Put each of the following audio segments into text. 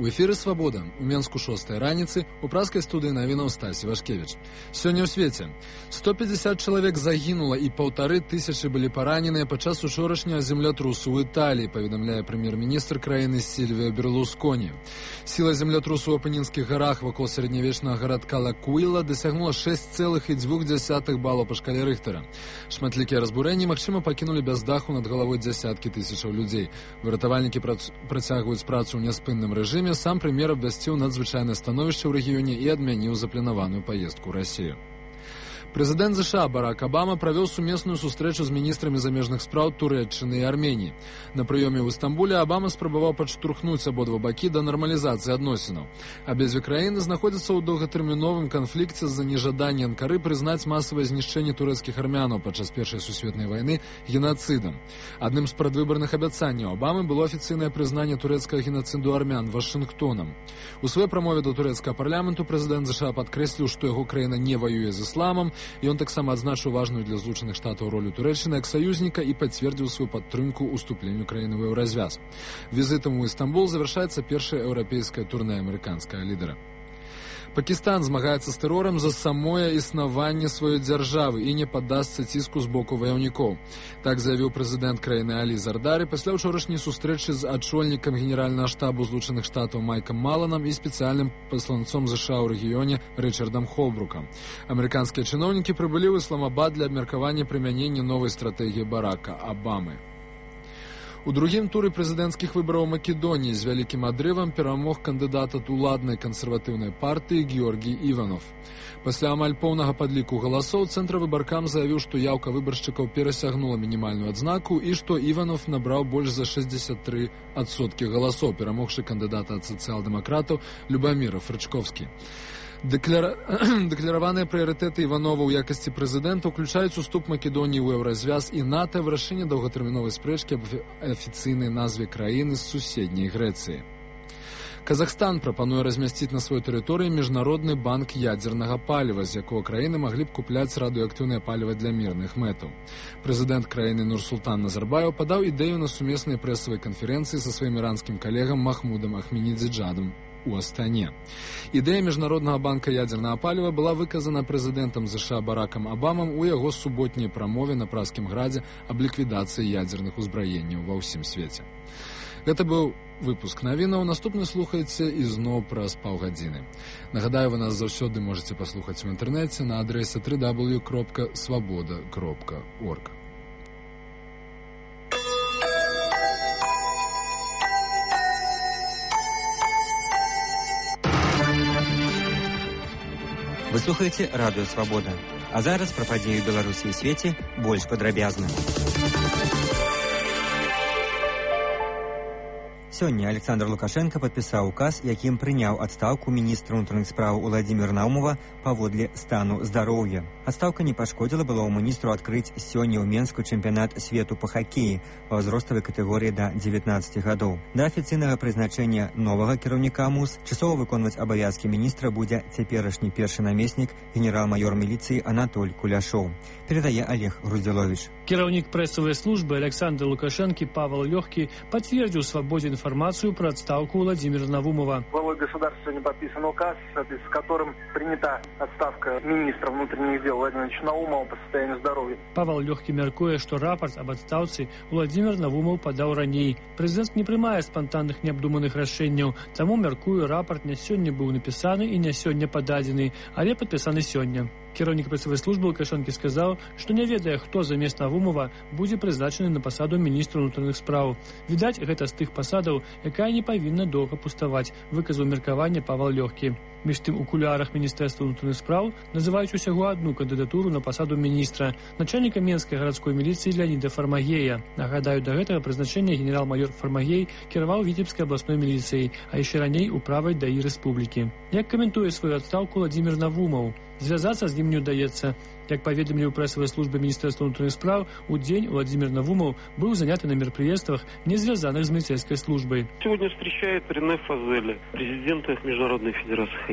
У эфіры «Свабода». У Менску 6 раніцы, у праскай студыі навінаў Стасі Вашкевіч. Сёння ў свеце 150 чалавек загінула і 1500 былі параненыя падчас учорашняга землятрусу ў Італіі, паведамляе прэм'ер-міністр краіны Сільвіо Берлусконі. Сіла землятрусу ў Апенінскіх гарах вакол сярэднявечнага гарадка Л'Акуіла дасягнула 6,2 балаў па шкале Рыхтара. Шматлікія разбурэнні, магчыма, пакінулі без даху над галавой дзясяткі тысячаў людзей. Выратавальнікі працягваюць працу ў няспынным рэжыме. Сам прэм'ер абвясціў надзвычайнае становішча ў рэгіёне і адмяніў запланаваную паездку ў Расію. Прэзідэнт США Барак Абама правёў сумесную сустрэчу з міністрамі замежных спраў Турэччыны і Арменіі. На прыёме ў Істамбуле Абама спрабаваў падштурхнуць абодва бакі да нармалізацыі адносінаў. Абедзве краіны знаходзяцца ў доўгатэрміновым канфлікце з-за нежадання Анкары прызнаць масавае знішчэнне турэцкіх армянаў падчас Першай сусветнай вайны генацыдам. Адным з прадвыбарных абяцанняў Абамы было афіцыйнае прызнанне турэцкага генацыду армян Вашынгтонам. У сваёй прамове да турэцкага парламенту прэзідэнт США падкрэсліў, што яго краіна не ваюе з ісламам. Ён таксама адзначыў важную для Злучаных Штатаў ролю Турэччыны як саюзніка і пацвердзіў сваю падтрымку ўступленню краіны ў еўразвяз. Візітам у Істамбул завяршаецца першае еўрапейскае турнэ амерыканскага лідара. Пакістан змагаецца з тэрорам за самое існаванне сваёй дзяржавы і не паддасца ціску з боку ваяўнікоў. Так заявіў прэзідэнт краіны Алі Зардары пасля ўчорашняй сустрэчы з ачольнікам генеральнага штабу Злучаных Штатаў Майкам Маланам і спецыяльным пасланцом США ў рэгіёне Рычардам Холбрукам. Амерыканскія чыноўнікі прыбылі ў Ісламабад для абмеркавання прымянення новай стратэгіі Барака Абамы. У другім туры прэзідэнцкіх выбараў Македоніі з вялікім адрывам перамог кандыдат ад уладнай кансерватыўнай партыі Георгій Іванов. Пасля амаль поўнага падліку галасоў цэнтравыбаркам заявіў, што яўка выбаршчыкаў перасягнула мінімальную адзнаку і што Іванов набраў больш за 63% галасоў, перамогшы кандыдата ад сацыял-дэмакратаў Любаміра Фрычковскі. Дэклараваныя прыярытэты Іванова ў якасці прэзідэнта ўключаюць уступ Македоніі ў еўразвяз і НАТО, вырашэнне доўгатэрміновай спрэчкі аб афіцыйнай назве краіны з суседняй Грэцыі. Казахстан прапануе размясціць на сваёй тэрыторыі міжнародны банк ядзернага паліва, з якога краіны маглі б купляць радыеактыўнае паліва для мірных мэтаў. Прэзідэнт краіны Нурсултан Назарбаев падаў ідэю на сумеснай прэсавай канферэнцыі са сваім іранскім калегам Махмудам Ахмединеджадом у Астане. Ідэя міжнароднага банка ядзернага паліва была выказана прэзідэнтам США Баракам Абамам у яго суботняй прамове на Праскім градзе аб ліквідацыі ядзерных узбраенняў ва ўсім свеце. Гэта быў выпуск навінаў. Наступны слухайце ізноў праз паўгадзіны. Нагадаю, вы нас заўсёды можаце паслухаць у інтэрнэце на адрэсе www.svoboda.org. Вы слухаеце радыё «Свабода». А зараз пра падзеі Беларусі і свеце больш падрабязна. Сёння Александр Лукашенко падпісаў указ, якім прыняў адстаўку міністра ўнутраных спраў Уладзіміра Наумова паводле стану здароўя. Адстаўка не пашкодзіла былому міністру адкрыць сёння ў Менску чэмпіянат свету па хакеі па ўзроставай катэгорыі да 19 гадоў. Да афіцыйнага прызначэння новага кіраўніка МУС часова выконваць абавязкі міністра будзе цяперашні першы намеснік генерал-маёр міліцыі Анатоль Куляшоў. Перадае Олег Груздзіловіч. Кіраўнік прэсавай службы Александр Лукашенко Павел Лёгкі пацвердзіў «Свободе» информацию про отставку Владимира Наумова. Главой государства сегодня подписан указ, с которым принята отставка министра внутренних дел Владимира Наумова по состоянию здоровья. Павел Лёгкі мяркуе, што рапорт об адстаўцы Владимир Наумов падаў раней. Прэзідэнт не прымае спантанных неабдуманых рашэнняў, таму, мяркую, рапорт не сёння быў напісаны і не сёння пададзены, але падпісаны сёння. Кіраўнік прэсавай службы Лукашэнкі сказаў, што не ведае, хто замест Наумова будзе прызначаны на пасаду міністра ўнутраных спраў. Відаць, гэта з тых пасадаў, якая не павінна доўга пуставаць, выказаў меркаванне Павел Лёгкі. Між тым, у кулуарах міністэрства ўнутраных спраў называюць усяго адну кандыдатуру на пасаду міністра, начальніка Менскай гарадской міліцыі Леаніда Фармагея. Нагадаю, да гэтага прызначэння генерал-маёр Фармагей кіраваў Віцебскай абласной міліцыяй, а яшчэ раней у правай ДАІ рэспублікі. Як каментуе сваю адстаўку Владимир Наумов? Звязацца з ім не ўдаецца. Як паведамілі ў прэсавай службе Міністэрства ўнутраных спраў, у дзень Владимир Наумов был заняты на мерапрыемствах, не связанных с милицейской службой. Сегодня встречает Рене Фазели, президента Международной федерации хоккея.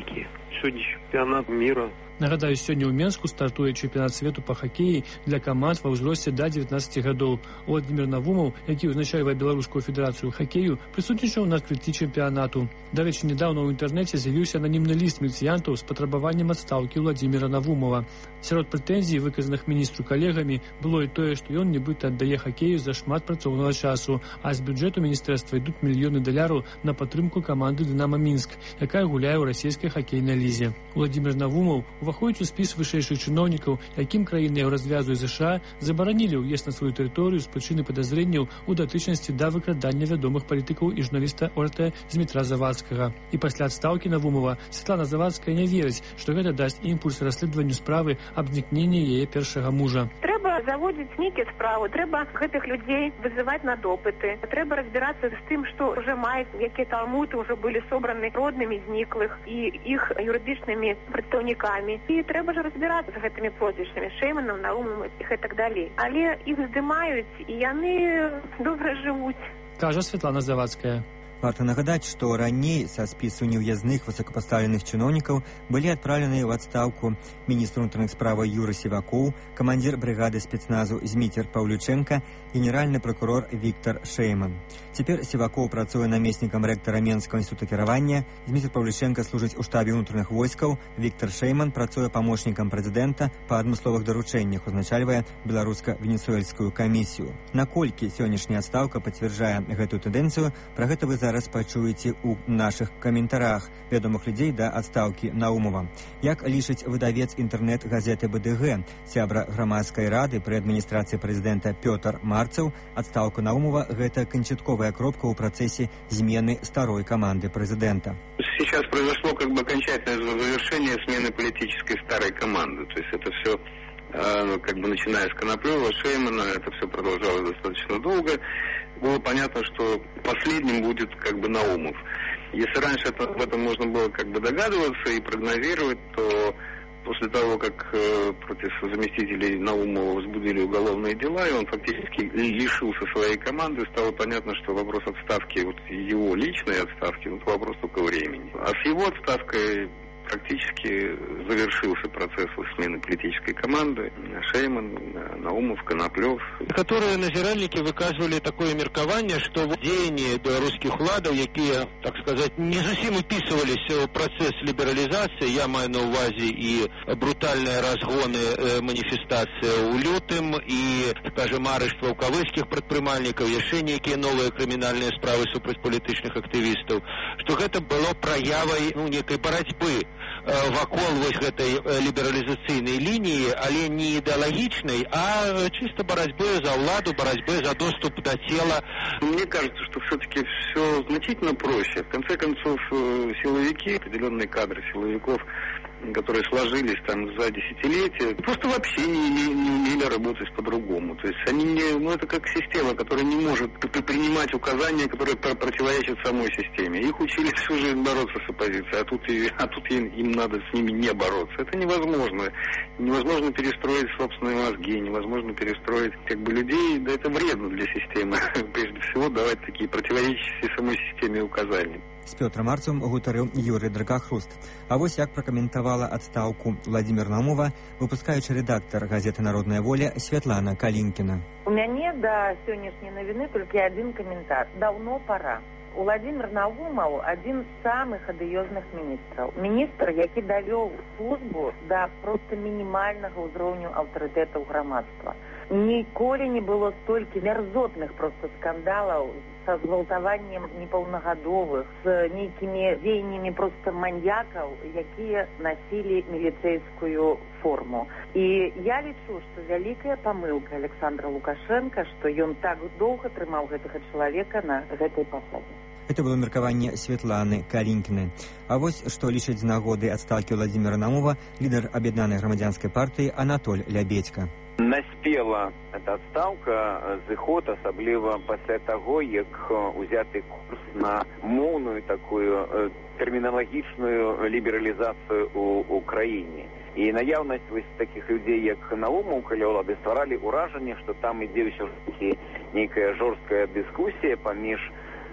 Сегодня чемпионат мира. Нагадаю, сёння ў Менску стартуе чэмпіянат свету па хакеі для каманд ва ўзросце да 19 гадоў. Уладзімір Навумаў, які ўзначальвае Беларускую федэрацыю хакею, прысутнічаў на адкрыцці чэмпіянату. Дарэчы, нядаўна ў інтэрнэце з'явіўся ананімны ліст міліцыянтаў з патрабаваннем адстаўкі Уладзіміра Навумова. Сярод прэтэнзій, выказаных міністру калегамі, было і тое, што ён нібыта аддае хакею за шмат працоўнага часу, а з бюджэту міністэрства ідуць мільёны даляраў на падтрымку каманды «Дынама Мінск», якая гуляе ў расійскай хакейнай лізе. Уладзімір Навумаў уваходзіць у спіс вышэйшых чыноўнікаў, якім краіны Еўразвязу і ЗША забаранілі ўезд на сваю тэрыторыю з прычыны падазрэнняў у датычнасці да выкрадання вядомых палітыкаў і журналіста ОРТ Змітра Завадскага. І пасля адстаўкі Навумова Святлана Завадская не верыць, што гэта дасць імпульс расследаванню справы аб знікненні яе першага мужа. Трэба заводзіць нейкія справы, трэба гэтых людзей вызываць на допыты, трэба разбірацца з тым, што ўжэ маюць, якія талмуды ўжо былі собраны роднымі зніклых і іх юрыдычнымі прадстаўнікамі. І трэба ж разбірацца з гэтымі прозвішчамі, Шэйманам, Наумам і так далей. Але іх здымаюць, і яны добра жывуць. Кажа Святлана Завадская. Варта нагадаць, што раней са спісу неўязных высокапастаўленых чыноўнікаў былі адпраўленыя ў адстаўку міністр унутраных справаў Юрый Сівакоў, камандзір брыгады спецназу Зміцер Паўлючэнка, генеральны пракурор Віктар Шэйман. Цяпер Сівакоў працуе намеснікам рэктара Менскага інстытута кіравання, Зміцер Паўлючэнка служыць у штабе ўнутраных войскаў, Віктар Шэйман працуе памочнікам прэзідэнта па адмысловых даручэннях, узначальвае беларуска-венесуэльскую камісію. Наколькі сённяшняя адстаўка пацвярджае гэтую тэндэнцыю, пра гэта вы зараз пачуеце ў нашых каментарах вядомых людзей да адстаўкі Наумова. Як лічыць выдавец інтэрнэт-газеты БДГ, сябра грамадскай рады пры адміністрацыі прэзідэнта Пётр Марцаў, адстаўка Наумова – гэта канчатковая кропка ў працэсе змены старой команды президента. Сейчас произошло окончательное завершение смены политической старой команды. То есть это все, начиная с Коноплева, Шеймана, это все продолжалось достаточно долго. Было понятно, что последним будет Наумов. Если раньше об этом можно было догадываться и прогнозировать, то после того, как против заместителей Наумова возбудили уголовные дела, и он фактически лишился своей команды, стало понятно, что вопрос отставки, его личной отставки, вопрос только времени. А с его отставкой практически завершился процесс смены политической команды. Шейман, Наумов, Коноплев. Которые назиральники выказывали такое меркование, что дзеянні белорусских уладаў, якія, так сказать, не зусім уписывались в процесс либерализации, я маю на увазе и брутальные разгоны манифестации у лютым, и, скажем, арышт ваўкавыцкіх прадпрымальнікаў, яшчэ нейкія новыя крымінальныя справы супраць палітычных актывістаў, что гэта было праявай некай барацьбы вакол гэтай лібералізацыйнай лініі, але не ідэалагічнай, а чисто барацьбы за ўладу, барацьбы за доступ до тела. Мне кажется, что все-таки все значительно проще. В конце концов, силовики, определенные кадры силовиков, которые сложились за десятилетия, просто вообще не умели работать по-другому. То есть они это как система, которая не может принимать указания, которые противоречат самой системе. Их учили всю жизнь бороться с оппозицией, а тут им надо с ними не бороться. Это невозможно. Невозможно перестроить собственные мозги, невозможно перестроить людей. Да это вредно для системы. Прежде всего давать такие противоречащие самой системе указания. З Пётрам Марцевым гутарыў Юрый Дракахруст. А вось як пракаментавала адстаўку Уладзіміра Наумова выпускаючы рэдактар газеты «Народная воля» Святлана Калінкіна. У мяне да сённяшняй навіны толькі адзін каментар. Даўно пора. Уладзімір Наумаў адзін з самых адыёзных міністраў. Міністр, які давёў службу да проста мінімальнага ўзроўню аўтарытэтаў грамадства. Ніколі не было столькі мярзотных проста скандалаў са згвалтаваннем непаўнагадовых, з нейкімі дзеяннямі проста маньякаў, якія насілі міліцэйскую форму. І я лічу, што вялікая памылка Александра Лукашенка, што ён так доўга трымаў гэтага чалавека на гэтай пасадзе. Это было меркаванне Светланы Калінкіны. А вось што лічыць з нагоды адстаўкі Уладзіміра Наумова лідар аб'яднанай грамадзянскай партыі Анатоль Лябедзька. Наспела эта адстаўка зыход, асабліва пасля таго, як узяты курс на моўную такую тэрміналагічную лібералізацыю ў краіне. І наяўнасць такіх людзей, як Наумаў, каля ўлады, стваралі ўражанне, што там ідзе ўсё ж такі нейкая жорсткая дыскусія паміж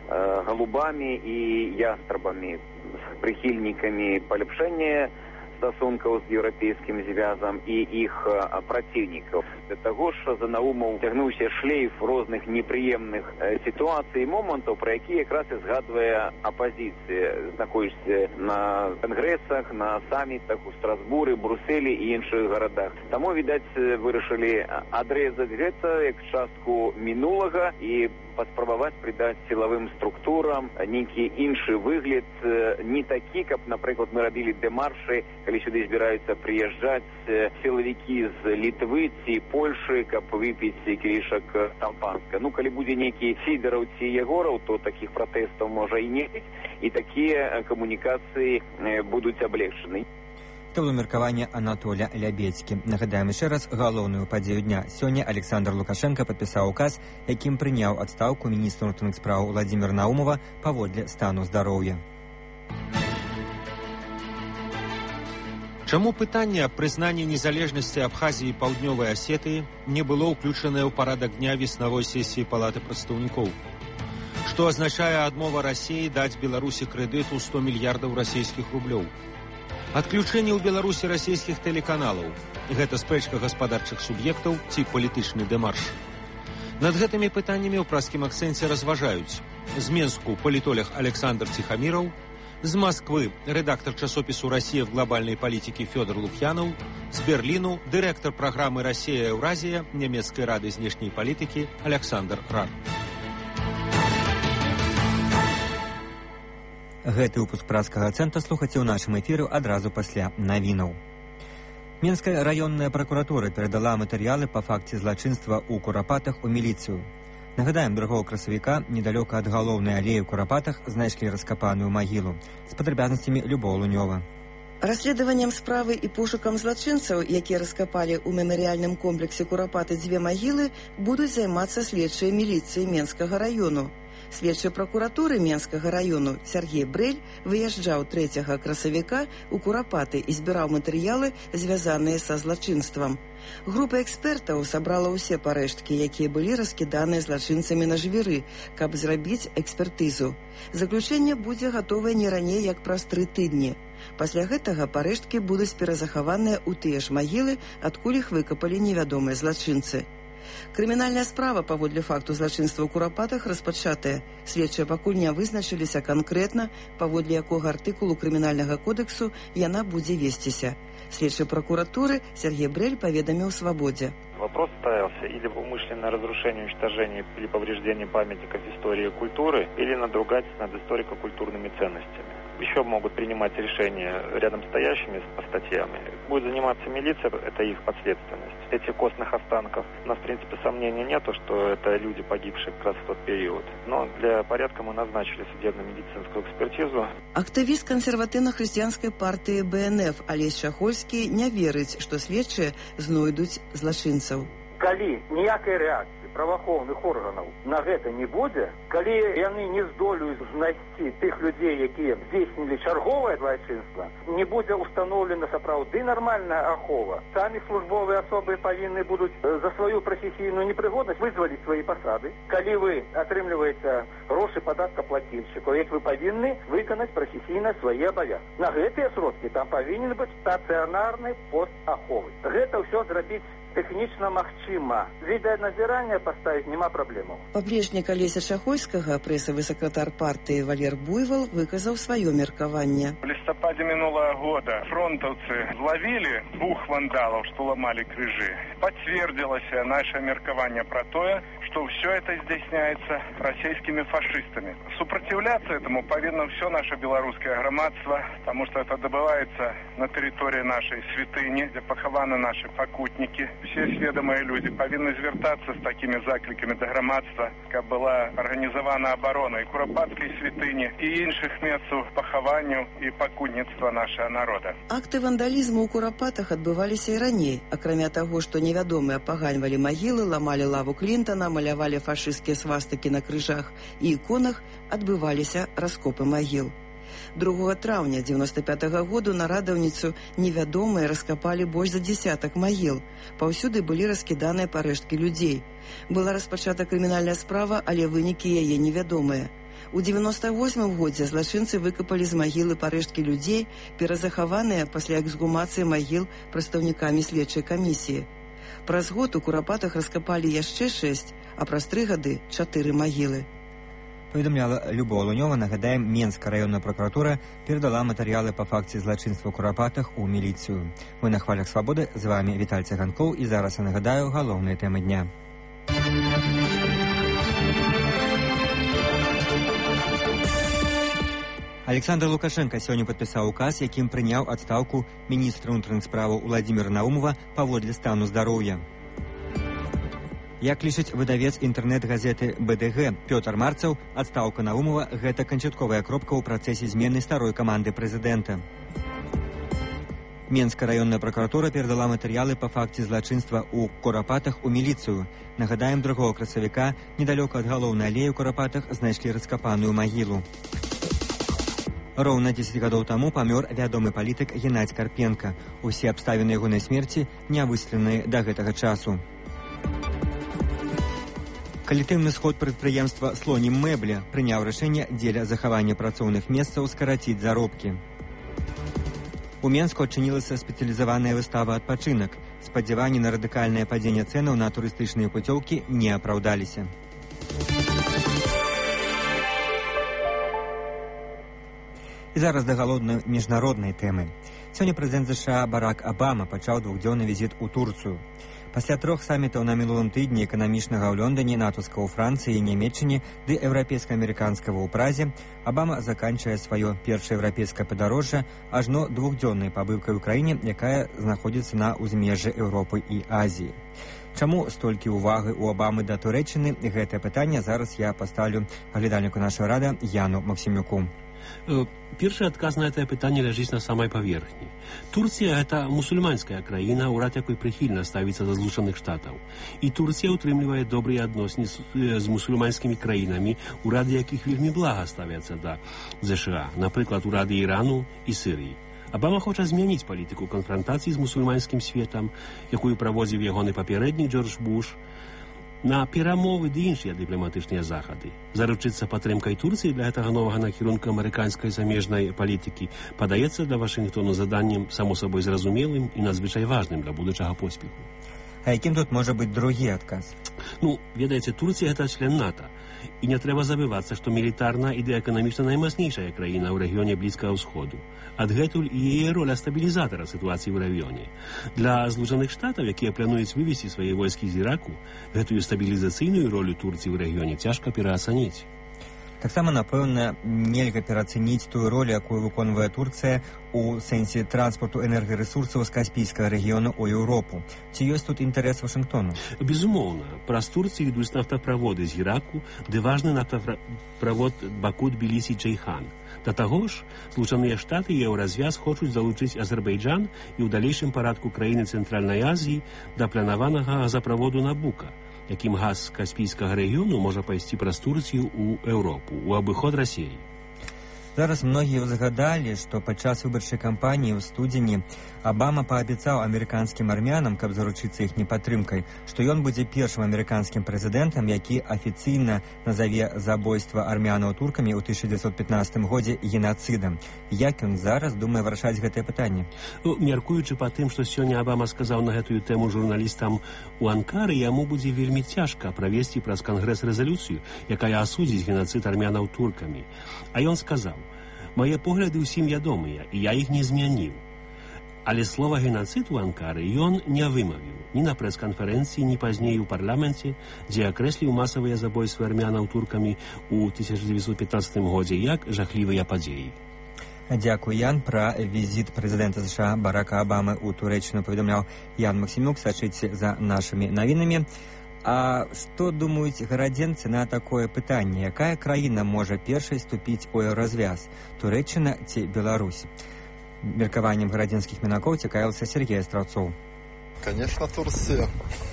голубами и ястрабами, с прихильниками полепшения стосункаў з еўрапейскім звязам і іх праціўнікаў. Для таго ж за Наумаў цягнуўся шлейф розных непрыемных сітуацый і момантаў, пра якія якраз і згадвае апазіцыя, знаходзячыся на кангрэсах, на самітах у Страсбуры, Брусэлі і іншых гарадах. Таму, відаць, вырашылі адрэзаць гэта як частку мінулага і паспрабаваць придаць сілавым структурам нейкі іншы выгляд, не такі, каб, напрыклад, мы рабілі дэмаршы, калі сюды збіраюцца прыязджаць сілавікі з Літвы ці Польшы, каб выпіць кілішак шампанскага. Ну, калі будзе нейкі Сідораў ці Егораў, то такіх пратэстаў можа і не быць, і такія камунікацыі будуць аблегчаны. Это было меркаванне Анатоля Лябедзькі. Нагадаем яшчэ раз галоўную падзею дня. Сёння Александр Лукашенко падпісаў указ, якім прыняў адстаўку міністра ўнутраных спраў Владимира Наумова паводле стану здароўя. Чаму пытанне аб прызнанні незалежнасці Абхазіі і Паўднёвай Асетыі не было ўключанае ў парадак дня веснавой сесіі Палаты прадстаўнікоў? Што азначае адмова Расіі даць Беларусі крэдыт у 100 мільярдаў расійскіх рублёў? Адключэнне ў Беларусі расійскіх тэлеканалаў. Гэта спрэчка гаспадарчых суб'ектаў ці палітычны дэмарш. Над гэтымі пытаннямі ў праскім акцэнце разважаюць. З Менску палітолог Александр Тихомиров, з Москвы редактор часопісу «Россия в глобальной политике» Федор Лукьянов, з Берліну дырэктар праграмы «Россия-Еўразія» Нямецкай рады знешняй палітыкі Александр Ран. Гэты выпуск праскага акцэнта слухаце ў нашым эфіры адразу пасля навінаў. Менская раённая пракуратура перадала матэрыялы па факце злачынства ў Курапатах у міліцыю. Нагадаем, 2 красавіка недалёка ад галоўнай алеі ў Курапатах знайшлі раскапаную магілу. З падрабязнасцямі Любоў Лунёва. Расследаваннем справы і пошукам злачынцаў, якія раскапалі ў мемарыяльным комплексе Курапаты 2 магілы, будуць займацца следчыя міліцыі Менскага раёну. Следчы пракуратуры Менскага раёну Сергей Брэль выязджаў 3 красавіка ў Курапаты і збіраў матэрыялы, звязаныя са злачынствам. Група экспертаў сабрала ўсе парэшткі, якія былі раскіданыя злачынцамі на жвіры, каб зрабіць экспертызу. Заключэнне будзе гатовае не раней, як праз 3 тыдні. Пасля гэтага парэшткі будуць перазахаваныя ў тыя ж магілы, адкуль іх выкапалі невядомыя злачынцы. Крымінальная справа паводле факту злачынства ў Курапатах распачатая. Следчыя пакуль не вызначыліся канкрэтна, паводле якога артыкулу крымінальнага кодексу яна будзе весціся. Следчы прокуратуры Сергей Брэль паведаміў «Свободе». Вопрос ставился или в умышленное разрушение, уничтожение или повреждение памятников истории и культуры, или надругательство над историко-культурными ценностями. Еще могут принимать решения рядом стоящими по статьям. Будет заниматься милиция, это их подследственность. Этих костных останков у нас, в принципе, сомнений нету, что это люди, погибшие как раз в тот период. Но для порядка мы назначили судебно-медицинскую экспертизу. Актывіст кансерватыўна-хрысціянскай партыі БНФ Алесь Шахольскі не верыць, што следчыя знойдуць злачынцаў. Калі ніякай рэакцыі праваахоўных органаў на гэта не будзе, калі яны не здолеюць знайсці тых людзей, якія здзейснілі чарговае злачынства, не будзе ўстаноўлена сапраўды нармальная ахова. Самі службовыя асобы павінны будуць за сваю прафесійную непрыгоднасць вызваліць свае пасады. Калі вы атрымліваеце грошы падаткаплательшчыкаў, як вы павінны выканаць прафесійна свае абавязкі. На гэтыя сродкі там павінен быць стацыянарны пост аховы. Гэта ўсё зрабіць тэхнічна магчыма. Відэаназірання паставіць няма праблемаў. Паплечнік Алеся Шахольскага, прэсавы сакратар партыі Валер Буйвол выказаў сваё меркаванне. В листопаде минулого года фронтовцы зловили 2 вандалов, что ломали крыжи. Подтвердилось наше меркование про то, что все это здійсняется российскими фашистами. Сопротивляться этому повинно все наше белорусское громадство, потому что это добывается на территории нашей святыни, где похованы наши покутники. Все сведомые люди повинны звертаться с такими закликами до громадства, как была организована оборона и Куропатской святыни, и інших мест похованию и покутництва нашего народа. Акты вандалізму ў Курапатах адбываліся і раней. Акрамя таго, што невядомыя паганьвалі магілы, ламалі лаву Клінтана, малявалі фашысцкія свастыкі на крыжах і іконах, адбываліся раскопы магіл. 2 траўня 95-го году на Радаўніцу невядомыя раскапалі больш за 10 магіл. Паўсюды былі раскіданыя парэшткі людзей. Была распачата крымінальная справа, але вынікі яе невядомыя. У 98 годзе злачынцы выкапалі з магілы парэшткі людзей, перазахаваныя пасля эксгумацыі магіл прадстаўнікамі следчай камісіі. Праз год у Курапатах раскапалі яшчэ 6, а праз 3 гады 4 магілы. Повідомляла Любова Лунёва. Нагадаем, Менская раённая прокуратура передала матэрыялы па факце злачынства ў Курапатах у міліцыю. Мы на хвалях свабоды, з вами Віталь Цыганкоў, і зараз я нагадаю галоўныя тэмы дня. Александр Лукашенко сёння падпісаў указ, якім прыняў адстаўку міністра ўнутраных справаў Уладзіміра Наумова паводле стану здароўя. Як лічыць выдавец інтэрнэт-газеты БДГ Пётр Марцаў, адстаўка Наумова – гэта канчатковая кропка ў працэсе змены старой каманды прэзідэнта. Менская раённая прокуратура перадала матэрыялы па факце злачынства ў Курапатах у міліцыю. Нагадаем, 2 красавіка недалёка ад галоўнай алеі ў Курапатах знайшлі раскапаную магілу. Роўна 10 гадоў таму памёр вядомы палітык Геннадзь Карпенка. Усе абставіны ягонай смерці не высветлены да гэтага часу. Калектыўны сход прадпрыемства «Слонім мэбля» прыняў рашэнне дзеля захавання працоўных месцаў скараціць заробкі. У Менску адчынілася спецыялізаваная выстава «Адпачынак». Спадзяванні на радыкальнае падзенне цэнаў на турыстычныя пуцёўкі не апраўдаліся. І зараз да галоўнай міжнароднай тэмы. Сёння прэзідэнт США Барак Абама пачаў 2-дзённы візіт у Турцыю. Пасля 3 самітаў на мінулым тыдні эканамічнага ў Лондоне, натаўскага ў Францыі і Нямецчыне ды еўрапейска-амерыканскага ў Празе, Абама заканчвае сваё першае еўрапейскае падарожжа ажно 2-дзённай пабыўкай у краіне, якая знаходзіцца на ўзмежжы Еўропы і Азіі. Чаму столькі ўваги у Абамы да Турэччыны? Гэтае пытанне зараз я паставлю аглядальніку нашай рады Яну Максімюку. Першы адказ на гэтае пытанне ляжыць на самай паверхні. Турцыя – гэта мусульманская краіна, урад якой прыхільна ставіцца да Злучаных Штатаў. І Турція ўтрымлівае добрыя адносіны з мусульманскімі краінамі, урады якіх вельмі блага ставяцца да ЗША, напрыклад, урады Ірану і Сірыі. Абама хоча змяніць палітыку канфрантацыі з мусульманскім светам, якую праводзіў ягоны папярэднік Джордж Буш, на перамовы ды іншыя дыпламатычныя захады. Заручыцца падтрымкай Турцыі для гэтага новага накірунку амерыканскай замежнай палітыкі падаецца для Вашынгтону заданнем само сабой зразумелым і надзвычай важным для будучага поспеху. А якім тут можа быць другі адказ? Ведаеце, Турція – гэта член НАТО. І не трэба забывацца, што мілітарна і эканамічна наймацнейшая краіна ў рэгіёне Блізкага ўсходу. Адгэтуль і яе роля стабілізатара сітуацыі ў рэгіёне. Для Злучаных Штатаў, якія плануюць вывесці свае войскі з Іраку, гэтую стабілізацыйную ролю Турцыі ў рэгіёне цяжка пераацаніць. Таксама, напэўна, нельга пераацаніць тую ролю, якую выконвае Турцыя у сэнсе транспорту энергарэсурсаў з Каспійскага рэгіёну ў Еўропу. Ці ёсць тут інтарэс Вашынгтону? Безумоўна. Праз Турцыю ідуць нафтаправоды з Іраку, ды важны нафтаправод Баку-Тбілісі-Джейхан. Да таго ж, Злучаныя Штаты і Еўразвяз хочуць залучыць Азербайджан і ў далейшым парадку краіны Цэнтральнай Азіі да планаванага газаправоду Набука, якім газ Каспійскага рэгіёну можа пайсці праз Турцыю ў Еўропу, у абыход Расіі. Зараз многія згадалі, што падчас выбарчай кампаніі ў студзені Абама паабяцаў амерыканскім армянам, каб заручыцца іхняй падтрымкай, што ён будзе першым амерыканскім прэзідэнтам, які афіцыйна назаве забойства армянаў туркамі ў 1915 годзе генацыдам. Як ён зараз думае вырашаць гэтае пытанне? Мяркуючы па тым, што сёння Абама сказаў на гэтую тэму журналістам у Анкары, яму будзе вельмі цяжка правесці праз Кангрэс рэзалюцыю, якая асудзіць генацыд армянаў туркамі. А ён сказаў: «Мае погляды ўсім вядомыя, і я іх не змяніў». Але слова «генацыд» у Анкары ён не вымавіў ні на прэс-канферэнцыі, ні пазней у парламенце, дзе акрэсліў масавыя забойствы армянаў туркамі ў 1915 годзе як жахлівыя падзеі. Дякую, Ян. Пра візіт прэзідэнта США Барака Абамы ў Турэччыну паведамляў Ян Максімюк. Сачыце за нашымі навінамі. А што думаюць гарадзенцы на такое пытанне? Якая краіна можа першай ступіць у еўразвяз? Турэччына ці Беларусь? Меркаваннем гарадзенскіх мінакоў цікавіўся Сергей Астраўцоў. Конечно, Турция.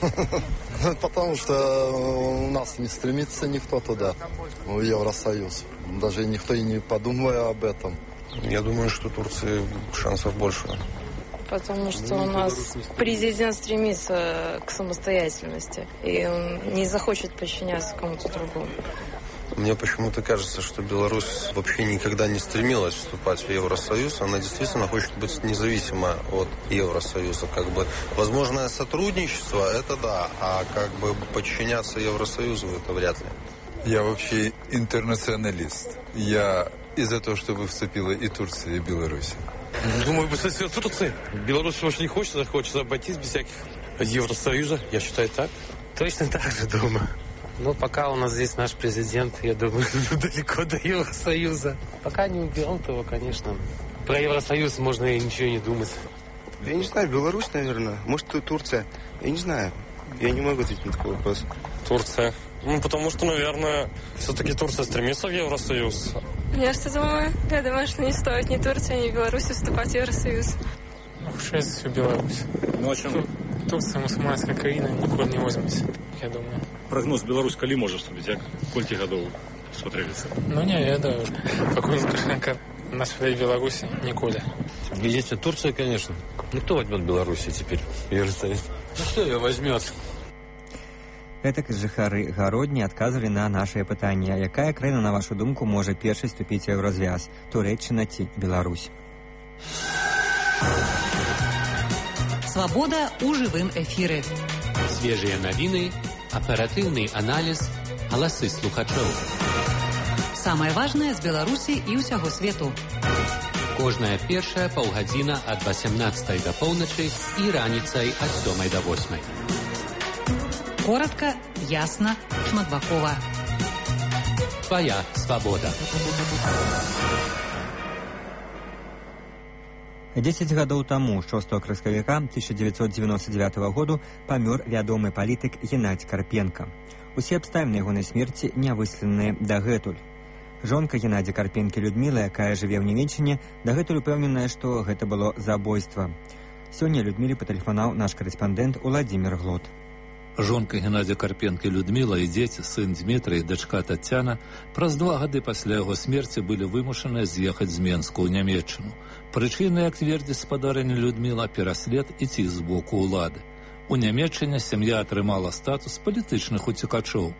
Потому что у нас не стремится никто туда, в Евросоюз. Даже никто и не подумая об этом. Я думаю, что Турции шансов больше. Потому что у нас президент стремится к самостоятельности, и он не захочет подчиняться кому-то другому. Мне почему-то кажется, что Беларусь вообще никогда не стремилась вступать в Евросоюз. Она действительно хочет быть независима от Евросоюза. Как бы возможное сотрудничество, это да, а как бы подчиняться Евросоюзу, это вряд ли. Я вообще интернационалист. Я из-за того, чтобы вступила и Турция, и Беларусь. Думаю, последствия Турции. Беларусь очень не хочется обойтись без всяких Евросоюза. Я считаю так. Точно так же думаю. Но пока у нас здесь наш президент, я думаю, далеко до Евросоюза. Пока не уберем его, конечно. Про Евросоюз можно и ничего не думать. Я не знаю, Беларусь, наверное. Может, и Турция. Я не знаю. Я не могу ответить на такой вопрос. Турция. Потому что, наверное, все-таки Турция стремится в Евросоюз. Я что думаю? Я думаю, что не стоит ни Турции, ни Беларуси вступать в Евросоюз. Шесть в Беларусь. Ну а чому? Турция мусульманская країна, ніколи не возьметься, я думаю. Прогноз: Беларусь коли може вступить? Як? Колькі гадоў смотреліся? Ну не ведаю. Покой Лукашенко на своей Беларуси ніколи. Видите, Турция, конечно. Ну кто возьмет Беларусь теперь в Евросоюз? Ну кто ее возьмет? Гэтак жыхары гародні адказвалі на нашае пытанне: якая краіна, на вашу думку, можа першай вступіць у еўразвяз? Турэччына ці Беларусь? Свобода у живым эфиры. Свежие новины, оперативный анализ, голосы слухачоў. Самое важное з Беларусі і ўсяго свету. Кожная першая паўгадзіна ад 18 до поўначы і раніцай ад 7 до 8. Коротко, ясно, шматбакова. Твоя свобода. 10 гадоў таму, 6 красавіка 1999 году, памёр вядомы палітык Геннадзь Карпенка. Усе абставіны ягонай смерці не высветленыя дагэтуль. Жонка Геннадзя Карпенкі Людміла, якая жыве ў Нямецчыне, дагэтуль упэўненая, што гэта было забойства. Сёння Людміле патэлефанаваў наш карэспандэнт Уладзімір Глот. Жонка Геннадзя Карпенкі Людміла і дзеці, сын Дмітрый і дачка Тацяна, праз 2 гады пасля яго смерці былі вымушаныя з'ехаць з Менску ў Нямецчыну. Прычыны, як твердзіць спадарыня Людміла, пераслед і ціск з боку ўлады. У Нямецчыне сям'я атрымала статус палітычных уцекачоў.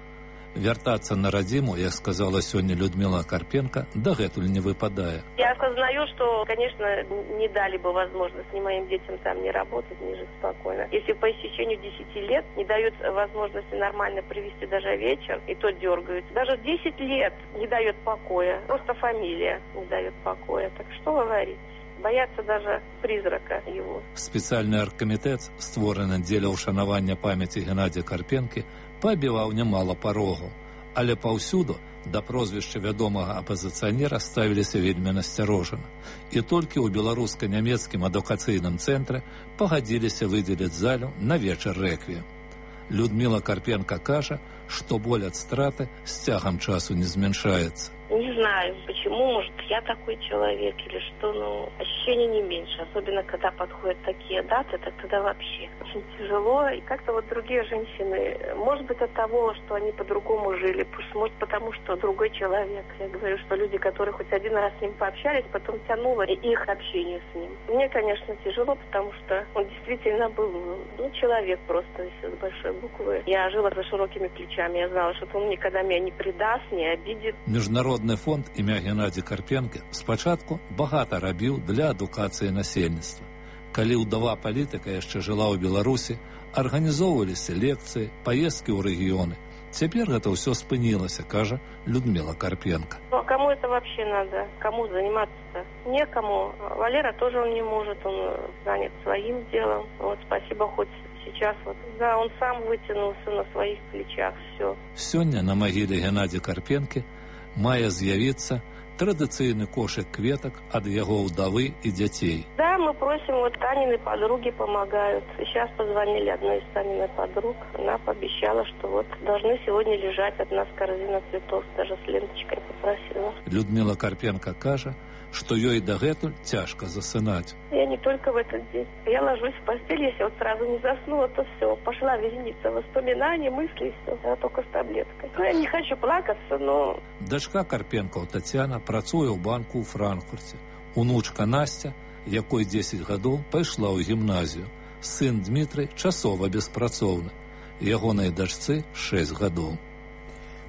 Вяртацца на радзіму, як сказала сёння Людмила Карпенко, дагэтуль не выпадае. Я осознаю, что, конечно, не дали бы возможность ни моим детям там не работать, не жить спокойно. Если по истечению 10 лет не дают возможности нормально провести даже вечер, и то дергают. Даже 10 лет не дает покоя. Просто фамилия не дает покоя. Так что говорить? Боятся даже призрака его. Спецыяльны аргкамітэт, створаны дзеля ўшанавання памяці Геннадзя Карпенкі, пабіваў нямала парогаў, але паўсюду да прозвішча вядомага апазіцыянера ставіліся вельмі насцярожана. І толькі ў беларуска-нямецкім адукацыйным цэнтры пагадзіліся выдзеліць залю на вечар рэквіем. Людмила Карпенко кажа, што боль ад страты з цягам часу не змяншаецца. Не знаю, почему, может, я такой человек или что, но ощущений не меньше. Особенно, когда подходят такие даты, так тогда вообще очень тяжело. И как-то вот другие женщины, может быть, от того, что они по-другому жили, может, потому что другой человек. Я говорю, что люди, которые хоть один раз с ним пообщались, потом тянуло и их общение с ним. Мне, конечно, тяжело, потому что он действительно был, человек просто, все с большой буквы. Я жила за широкими плечами, я знала, что он никогда меня не предаст, не обидит. Міжнародны фонд імя Геннадзя Карпенкі спачатку багата рабіў для адукацыі насельніцтва. Калі ўдава палітыка яшчэ жыла ў Беларусі, арганізоўваліся лекцыі, паездкі ў рэгіёны. Цяпер гэта ўсё спынілася, кажа Людмила Карпенко. Ну а кому это вообще надо? Кому заниматься-то? Некому. Валера тоже он не может, он занят своим делом. Вот спасибо хоть сейчас вот. Да, он сам вытянулся на своих плечах, все. Сёння на магіле Геннадзя Карпенкі мае з'явіцца традыцыйны кошык кветак ад яго ўдавы і дзяцей. Да, мы просим, вот Танины подруги помогают. Сейчас позвонили одной из Таниных подруг. Она пообещала, что вот должны сегодня лежать от нас корзина цветов, даже с ленточкой попросила. Людмила Карпенко кажа, што ёй дагэтуль цяжка засынаць. Я не только в этот день. Я ложусь в постель, если вот сразу не заснула, то все, пошла вереница воспоминаний, мыслей, все, я только с таблеткой. Я не хочу плакаться, но... Дачка Карпенкаў Тацяна працуе ў банку ў Франкфурце. Унучка Настя, якой 10 гадоў, пайшла ў гімназію. Сын Дмітрый часова беспрацоўны. Ягонай дачцы 6 гадоў.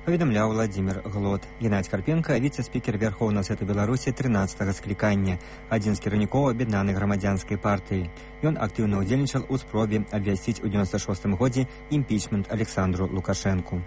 паведамляў Владимир Глот. Геннадзь Карпенко, віце-спікер Верховнага Свету Беларусі 13-го склікання, адзін з кіраўнікоў аб'яднанай грамадзянскай партыі. Ён актыўна ўдзельнічаў у спробе абвясціць у 96-м годзе імпічмент Александру Лукашэнку.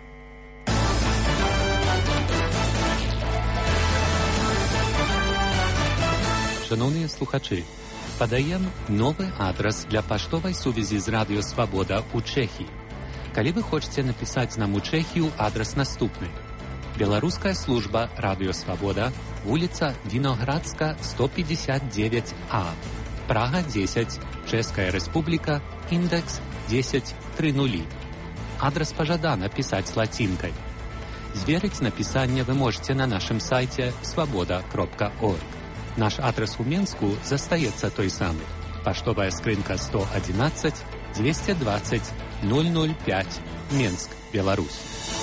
Шановныя слухачы, падаем новы адрас для паштовай сувязі з Радыё Свабода ў Чэхіі. Калі вы хочаце напісаць нам у Чэхію, адрас наступны. Беларуская служба Радыё Свабода, вуліца Віноградска, 159А, Прага 10, Чэшская Рэспубліка, індекс 1030. Адрас пажадана пісаць лацінкай. Зверыць напісанне вы можете на нашым сайце свабода.орг. Наш адрес у Менску застаецца той самы. Паштовая скрынка 111 220 005, Менск, Беларусь.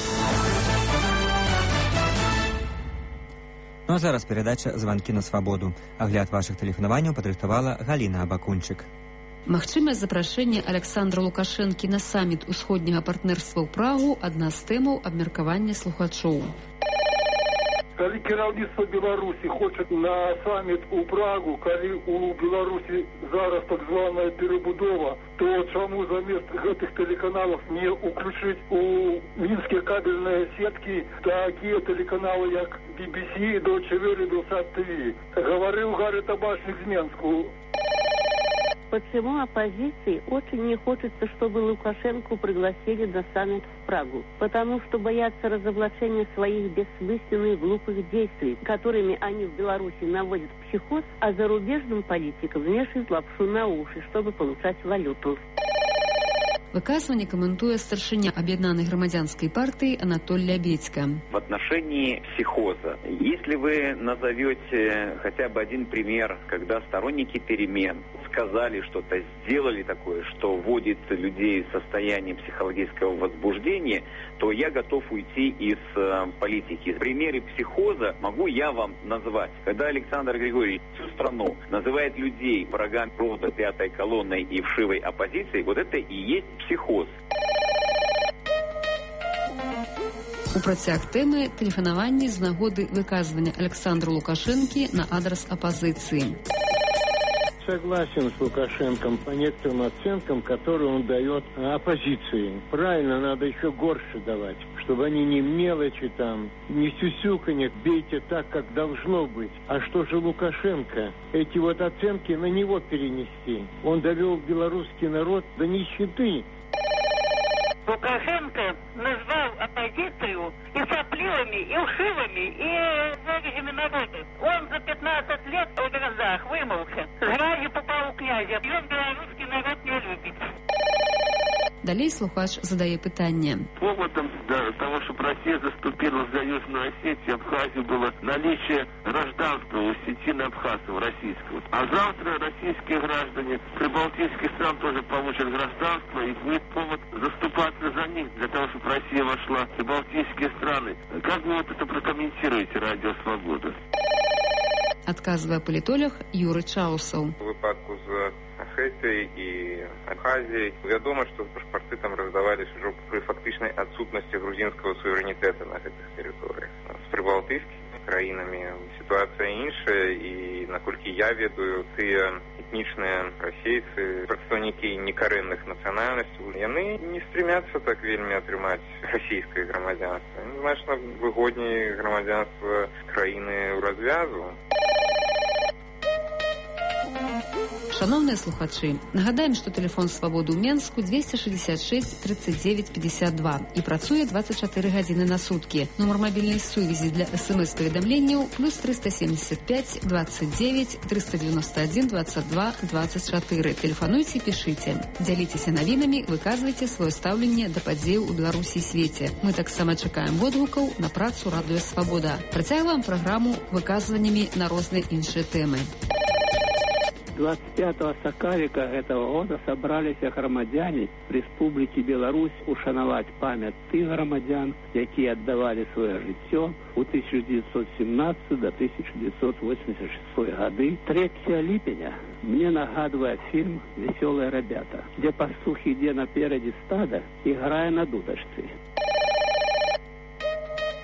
Ну а зараз перадача «Званкі на свабоду». Агляд вашых тэлефанаванняў падрыхтавала Галіна Абакунчык. Магчымасць запрашэння Александра Лукашэнкі на саміт усходняга партнерства ў Прагу адна з тэмаў абмеркавання слухачоў. Калі кіраўніцтва Беларусі хоча на саміт у Прагу, калі у Беларусі зараз так званая перабудова, то чаму замест гэтых тэлеканалаў не ўключыць у мінскія кабельныя сеткі такія тэлеканалы, як BBC, Deutsche Welle, Белсат ТВ? Говорил Гарри Табачник з Менску. Почему оппозиции очень не хочется, чтобы Лукашенко пригласили на саммит в Прагу? Потому что боятся разоблачения своих бессмысленных глупых действий, которыми они в Беларуси наводят психоз, а зарубежным политикам вешают лапшу на уши, чтобы получать валюту. Выказывание комментуя старшиня Объединенной громадянской партии Анатолий Лябедько. В отношении психоза, если вы назовете хотя бы один пример, когда сторонники перемен сказали что-то, сделали такое, что вводит людей в состояние психологического возбуждения, то я готов уйти из политики. Примеры психоза могу я вам назвать. Когда Александр Григорьевич всю страну называет людей врагами рода, пятой колонной и вшивой оппозицией, вот это и есть психоз. У працяг тэмы тэлефанаванні з нагоды выказвання Александру Лукашэнкі на адрес оппозиции. Согласен с Лукашенком по некоторым оценкам, которые он дает оппозиции. Правильно, надо еще горше давать, чтобы они не мелочи там, не сюсюканье, бейте так, как должно быть. А что же Лукашенко? Эти вот оценки на него перенести. Он довел белорусский народ до нищеты. Лукашенко назвал оппозицию и сопливыми, и ушивыми, и зависями народа. Он за 15 лет в глазах вымылся. Грязью попал у князя. И он белорусский народ не любит. Далее слухач задает питание. Поводом того, чтобы Россия заступила за Южную Осетию, Абхазию, было наличие гражданства у осетино-абхазцев российского. А завтра российские граждане прибалтийских стран тоже получат гражданство, и будет повод заступаться за них, для того, чтобы Россия вошла в прибалтийские страны. Как вы вот это прокомментируете, Радио Свобода? Отказывая политолог Юрий Чаусов. У выпадку з Асетією і Абхазією вядома, што пашпарты там раздавались ўжо пры фактычнай адсутнасці грузінскага суверэнітэта на гэтых тэрыторыях. З прыбалтыйскімі краінамі сітуацыя іншая, і наколькі я ведаю, тыя этнічныя расейцы, прадстаўнікі некарэнных нацыянальнасцяў, яны не стремятся так вельмі атрымаць расійскае грамадзянства. Значна выгодней грамадзянства краіны ў развязу. Шановные слухачи, нагадаем, что телефон «Свободы» у Менску 266 39 52 и працуе 24 гадзіны на сутки. Номер мобильной сувязі для СМС-паведамленняў плюс 375 29 391 22 24. Телефонуйте и пишите. Дзяліцеся навінамі, выказвайце свое стаўленне да падзеяў у Беларусі і свеце. Мы таксама чакаем водгукаў на працу Радыё Свабода. Працягваем праграму выказваннямі на розныя іншыя тэмы. 25 сакавіка этого года собрались громадяне Республики Беларусь ушанаваць память тых громадян, якія отдавали свое жыццё у 1917 до 1986 годы. 3 липеня мне нагадывает фильм «Веселые ребята», где пастух ідзе напереди стада, играя на дудочцы.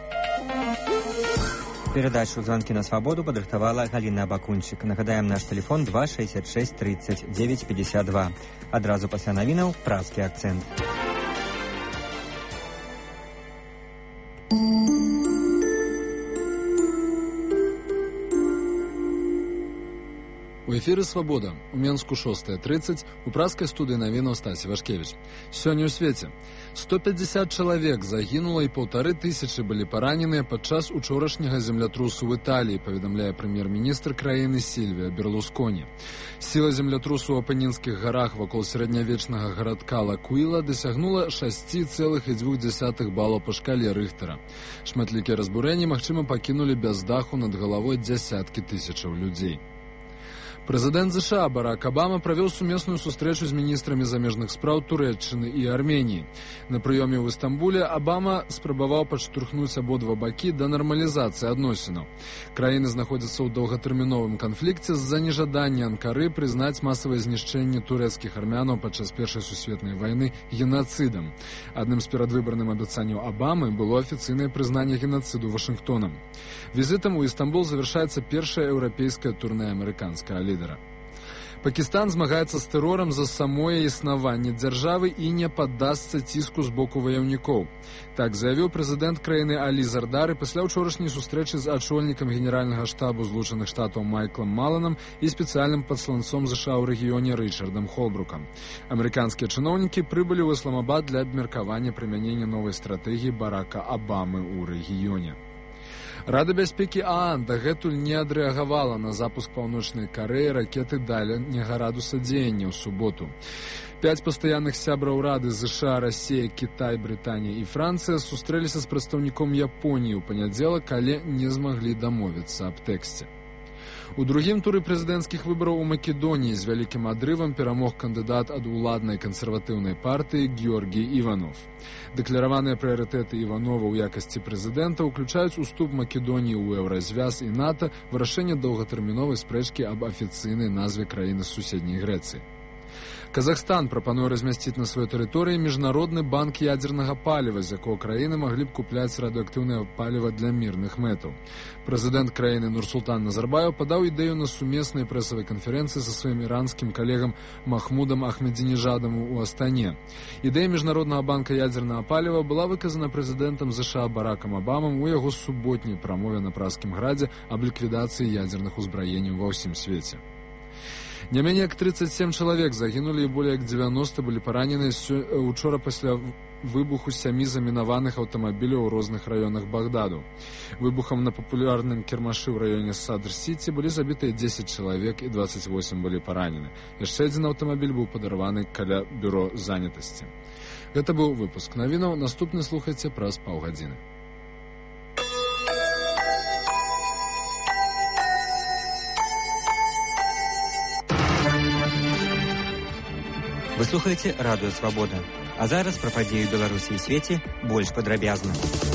Передачу «Звонки на свободу» падрыхтавала Галина Бакунчик. Нагадаем, наш телефон 266 39 52. Адразу пасля навінаў празкі акцэнт. У эфіры «Свабода». У Менску 6:30. У празкай студыі навінаў Стасі Вашкевіч. Сёння ў свеце 150 чалавек загінула і 1500 былі параненыя падчас учорашняга землятрусу ў Італіі, паведамляе прэм'ер-міністр краіны Сільвія Берлусконі. Сіла землятрусу ў Апенінскіх гарах вакол сярэднявечнага гарадка Лакуіла дасягнула 6,2 балаў па шкале Рыхтара. Шматлікія разбурэнні, магчыма, пакінулі без даху над галавой дзясяткі тысячаў людзей. Прэзідэнт ЗША Барак Абама правёў сумесную сустрэчу з міністрамі замежных спраў Турэччыны і Арменіі. На прыёме ў Істамбуле Абама спрабаваў падштурхнуць абодва бакі да нармалізацыі адносінаў. Краіны знаходзяцца ў доўгатэрміновым канфлікце з-за нежадання Анкары прызнаць масавае знішчэнне турэцкіх армянаў падчас Першай сусветнай вайны генацыдам. Адным з перадвыбарных абяцанняў Абамы было афіцыйнае прызнанне генацыду Вашынгтонам. Візітам у Істамбул завяршаецца першае еўрапейскае турнэ амерыканскага лідера. Пакістан змагаецца з тэрорам за самое існаванне дзяржавы і не паддасца ціску з боку ваяўнікоў. Так заявіў прэзідэнт краіны Алі Зардары пасля ўчорашняй сустрэчы з ачольнікам генеральнага штабу Злучаных Штатаў Майклам Маланам і спецыяльным падсланцом ЗША ў рэгіёне Рычардам Холбрукам. Амерыканскія чыноўнікі прыбылі ў Ісламабад для абмеркавання прымянення новай стратэгіі Барака Абамы ў рэгіёне. Рада бяспекі ААН дагэтуль не адрэагавала на запуск Паўночнай Карэі ракеты дальняга радуса дзеяння ў суботу. 5 пастаянных сябраў Рады ЗША, Расія, Кітай, Брытанія і Францыя сустрэліся з прадстаўніком Японіі ў панядзелак, але не змаглі дамовіцца аб тэксце. У другім туры прэзідэнцкіх выбараў у Македоніі з вялікім адрывам перамог кандыдат ад уладнай кансерватыўнай партыі Георгій Іванов. Дэклараваныя прыярытэты Іванова ў якасці прэзідэнта ўключаюць уступ Македоніі ў Еўразвяз і НАТО, вырашэнне доўгатэрміновай спрэчкі аб афіцыйнай назве краіны з суседняй Грэцыі. Казахстан прапануе размясціць на сваёй тэрыторыі міжнародны банк ядзернага паліва, з якога краіны маглі б купляць радыеактыўнае паліва для мірных мэтаў. Прэзідэнт краіны Нурсултан Назарбаев падаў ідэю на сумеснай прэсавай канферэнцыі са сваім іранскім калегам Махмудам Ахмедзінежадам у Астане. Ідэя міжнароднага банка ядзернага паліва была выказана прэзідэнтам ЗША Баракам Абамам у яго суботняй прамове на Празкім градзе аб ліквідацыі ядзерных узбраенняў ва ўсім свеце. Не меней як 37 чалавек загінулі і болей як 90 былі параненыя учора пасля выбуху 7 замінаваных аўтамабіляў у розных раёнах Багдаду. Выбухам на папулярным кірмашы ў раёне Садр-Сіці былі забітыя 10 чалавек і 28 былі паранены. Яшчэ адзін аўтамабіль быў падарваны каля бюро занятасці. Гэта быў выпуск навінаў. Наступны слухайце праз паўгадзіны. Вы слухаеце радыё «Свабода». А зараз пра падзеі ў Беларусі і свеце больш падрабязна.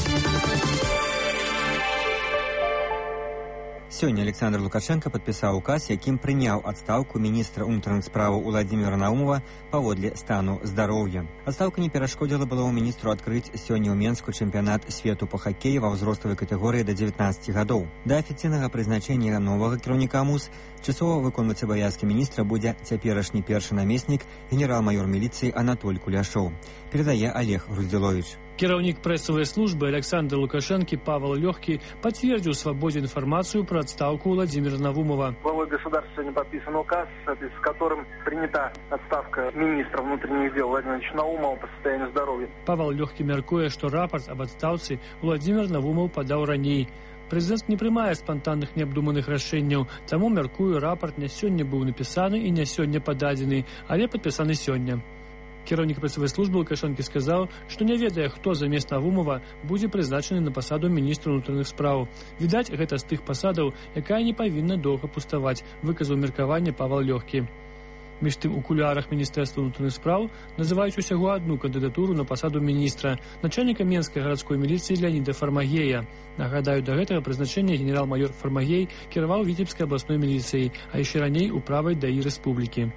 Сёння Александр Лукашенко падпісаў указ, якім прыняў адстаўку міністра ўнутраных справаў Уладзіміра Наумова паводле стану здароўя. Адстаўка не перашкодзіла былому міністру адкрыць сёння ў Менску чэмпіянат свету па хакеі ва ўзроставай катэгорыі да 19 гадоў. Да афіцыйнага прызначэння новага кіраўніка МУС часова выконваць абавязкі міністра будзе цяперашні першы намеснік генерал-маёр міліцыі Анатоль Куляшоў. Перадае Олег Груздзіловіч. Кіраўнік прэсавай службы Александр Лукашенко Павел Лёгкий подтвердил в «Свободе» информацию про отставку Владимира Наумова. Главой государства сегодня подписан указ, с которым принята отставка министра внутренних дел Владимира Наумова по состоянию здоровья. Павел Лёгкий мяркуе, что рапорт об отставцы Владимир Наумов подал раней. Президент не прымае спонтанных неабдуманых рашэнняў, таму, мяркую, рапорт не сёння быў напісаны і не сёння пададзены, але падпісаны сёння. Кіраўнік прэсавай службы Лукашенко сказаў, што не ведае, хто замест Наумова будзе прызначаны на пасаду міністра ўнутраных спраў. Відаць, гэта з тых пасадаў, якая не павінна доўга пуставаць, выказаў меркаванне Павел Лёгкі. Між тым, у кулуарах міністэрства ўнутраных спраў называюць усяго адну кандыдатуру на пасаду міністра, начальніка Менскай гарадской міліцыі Леаніда Фармагея. Нагадаю, да гэтага прызначэння генерал-маёр Фармагей кіраваў Віцебскай абласной міліцыяй, а яшчэ раней у правай ДАІ рэспублікі.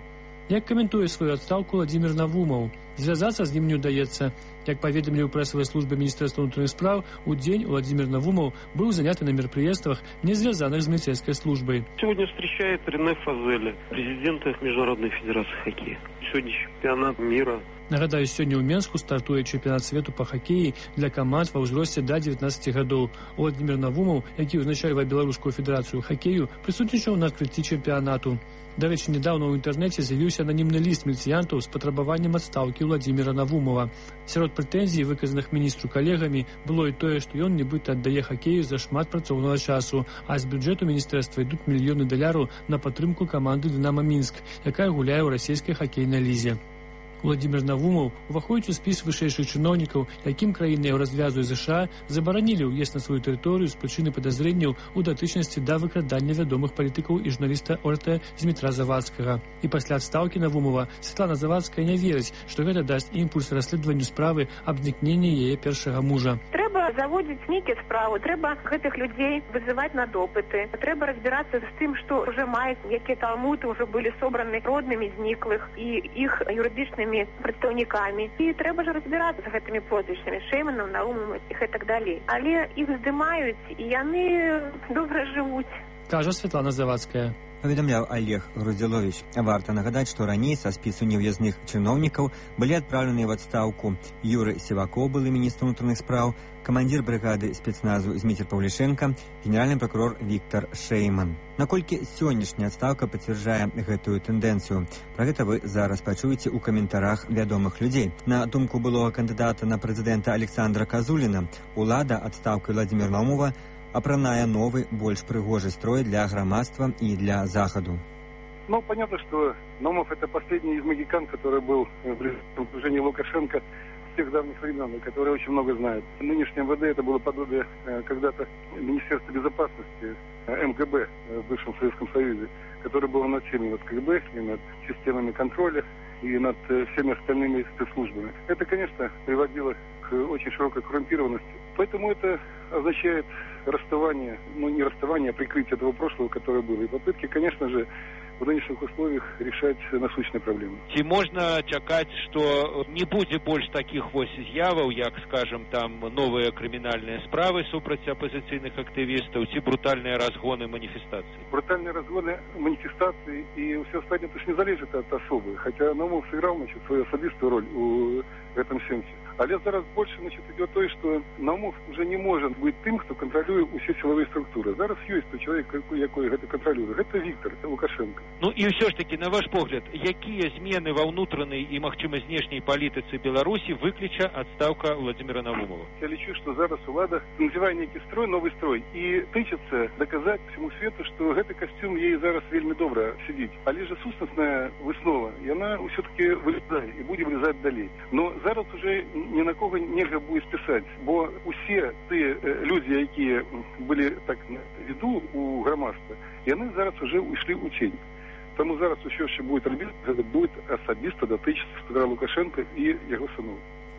Як каментуе сваю адстаўку Владимир Навумаў? Звязацца з ім не ўдаецца. Як паведамілі ў прэсавай службе Міністэрства ўнутраных спраў, у дзень Владимир Навумаў был заняты на мероприятиях, не связанных с милицейской службой. Сегодня встречает Рене Фазели, президента Международной федерации хоккея. Сегодня чемпионат мира. Нагадаю, сёння ў Менску стартуе чэмпіянат свету па хакеі для каманд ва ўзросце да 19 гадоў. Владимир Навумаў, які ўзначальвае Беларускую федэрацыю хакею, прысутнічаў на адкрыцці чэмпіянату. Дарэчы, недавно ў інтэрнэце з'явіўся ананімны ліст міліцыянтаў з патрабаваннем адстаўкі Владимира Навумова. Сярод прэтэнзій, выказаных міністру калегамі, было і тое, што ён нібыта аддае хакею за шмат працоўнага часу, а з бюджэту міністэрства ідуць мільёны даляраў на падтрымку каманды «Дынамо Мінск», якая гуляе ў расійскай хакейнай лізе. Владимир Навумаў уваходзіць у спіс вышэйшых чыноўнікаў, якім краіны развязу ЗША забаранілі ўезд на сваю тэрыторыю з прычыны падазрэнняў у датычнасці да выкрадання вядомых палітыкаў і журналіста ОРТ Змітра Завадскага. І пасля адстаўкі Навумова Святлана Завадская не верыць, што гэта дасць імпульс расследаванню справы аб знікненні яе першага мужа. Трэба заводзіць нейкія справы, трэба гэтых людзей вызываць на допыты, трэба разбірацца з тым, што ўжо маюць, якія талмуды ўжо былі собраны роднымі зніклых і іх юрыдычнымі прадстаўнікамі. І трэба ж разбірацца з гэтымі прозвішчамі, Шэйманам, Наумам і так далей. Але іх здымаюць, і яны добра жывуць. Кажа Святлана Завадская. Паведамляў Олег Груздзіловіч. Варта нагадаць, што раней са спісу неўязных чыноўнікаў былі адпраўленыя ў адстаўку Юры Сівакоў, былы міністр унутраных спраў, камандзір брыгады спецназу Зміцер Паўлішэнка, генеральны пракурор Віктар Шэйман. Наколькі сённяшняя адстаўка пацвярджае гэтую тэндэнцыю? Пра гэта вы зараз пачуеце ў каментарах вядомых людзей. На думку былога кандыдата на прэзідэнта Александра Казуліна, улада адстаўкай Владимира Наумова апранае новый, больш прыгожы строй для грамадства и для Заходу. Ну, понятно, что Наумов — это последний из магикан, который был в окружении Лукашенко с тех давних времен, и который очень много знает. Нынешнее МВД — это было подобие когда-то Министерства безопасности, МКБ в бывшем Советском Союзе, которое было над всеми, над КГБ и над системами контроля, и над всеми остальными спецслужбами. Это, конечно, приводило к очень широкой коррумпированности. Поэтому это означает расставание, ну не расставание, а прикрытие этого прошлого, которое было. И попытки, конечно же, в нынешних условиях решать насущные проблемы. Ці можна чакаць, што не будзе больш такіх вось з'яваў, як, скажем, там новыя крымінальныя справы супраць апозіцыйных актывістаў, ці брутальныя разгоны маніфестацый? Брутальные разгоны манифестаций и все остальное тоже не залежит от особы. Хотя Наумов сыграл, значит, свою особистую роль в этом сенсе. Але зараз больше, значит, идет то, что Наумов уже не может быть тем, кто контролюет все силовые структуры. Зараз есть человек, який это контролюет. Это Виктор, это Лукашенко. Ну і ўсё ж таки, на ваш погляд, якія змены ва ўнутранай і, магчыма, знешняй палітыцы Беларусі выкліча адстаўка Владимира Навумова? Я лічу, что зараз улада называе нейкі строй, новый строй, и тычацца доказать всему свету, что гэты костюм ей зараз вельмі добра сидіць. Але же сутнасная выснова, и она все-таки вылезает, и будет вылезать далей. Но зараз уже ни на кого нельзя будет списать, бо усе тыя люди, якія были так на виду у громадства, и они зараз уже ушли у тень. Тому зараз усё, що буде робити, це буде особисто дотичитися Петра Лукашенка і його синів.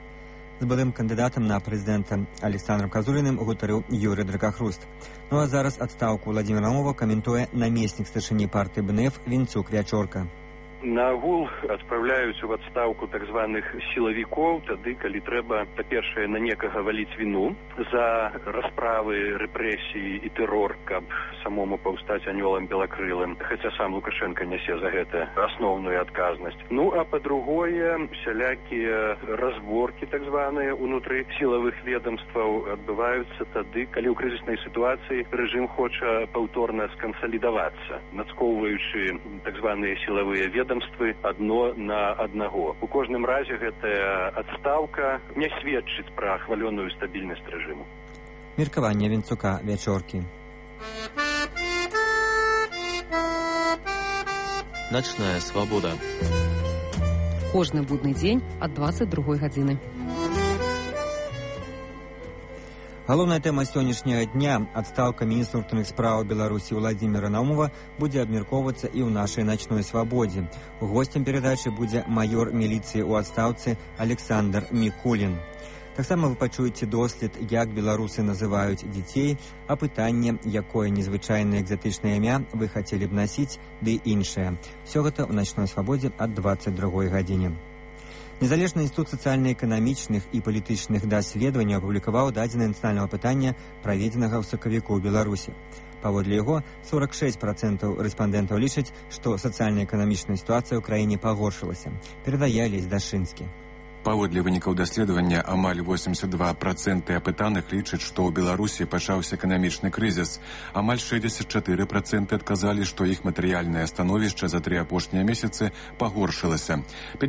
З былым кандидатом на президента Александром Казулиным гутарыў Юрий Дракахруст. Ну а зараз адстаўку Владимира Наумова каментуе намеснік старшыні партыі БНФ Вінцук Вячорка. На агул адпраўляюць у адстаўку так званых сілавікоў, тады, калі трэба, па-першае, на некага валіць віну за расправы, рэпрэсіі і тэрор, каб самому паўстаць анёлам белакрылым, хаця сам Лукашенко нясе за гэта асноўную адказнасць. Ну, а па-другое, сялякія разборкі, так званыя, унутры сілавых ведомстваў адбываюцца тады, калі ў крызіснай сітуацыі рэжым хоча паўторна скансалідавацца, нацкоўваючы так званыя сілавыя ведомствы адно на аднаго. У кожным разе гэтая адстаўка не сведчыць пра хвалёную стабільнасць рэжыму. Меркаванне Вінцука Вячоркі. Начная свабода. Кожны будны дзень ад 22 гадзіны. Галоўная тэма сённяшняга дня – адстаўка міністра ўнутраных спраў Беларусі Владимира Наумова будзе абмяркоўвацца і ў нашай начной свабодзе. Госцем перадачы будзе маёр міліцыі ў адстаўцы Александр Мікулін. Таксама вы пачуеце дослед, як беларусы называюць дзяцей, а пытанне, якое незвычайнае экзатычнае імя вы хацелі б насіць, ды іншае. Все гэта ў начной свабодзе ад 22 гадзіне. Незалежны інстытут сацыяльна-эканамічных і палітычных даследаванняў апублікаваў дадзеныя нацыянальнага пытання, праведзенага ў сакавіку ў Беларусі. Паводле яго, 46% рэспандэнтаў лічаць, што сацыяльна-эканамічная сітуацыя ў краіне пагоршылася. Перадае Алесь Дашынскі. Паводле вынікаў даследавання, амаль 82% апытаных лічаць, што ў Беларусі пачаўся эканамічны крызіс. Амаль 64% адказалі, што іх матэрыяльнае становішча за 3 апошнія месяцы пагоршылася.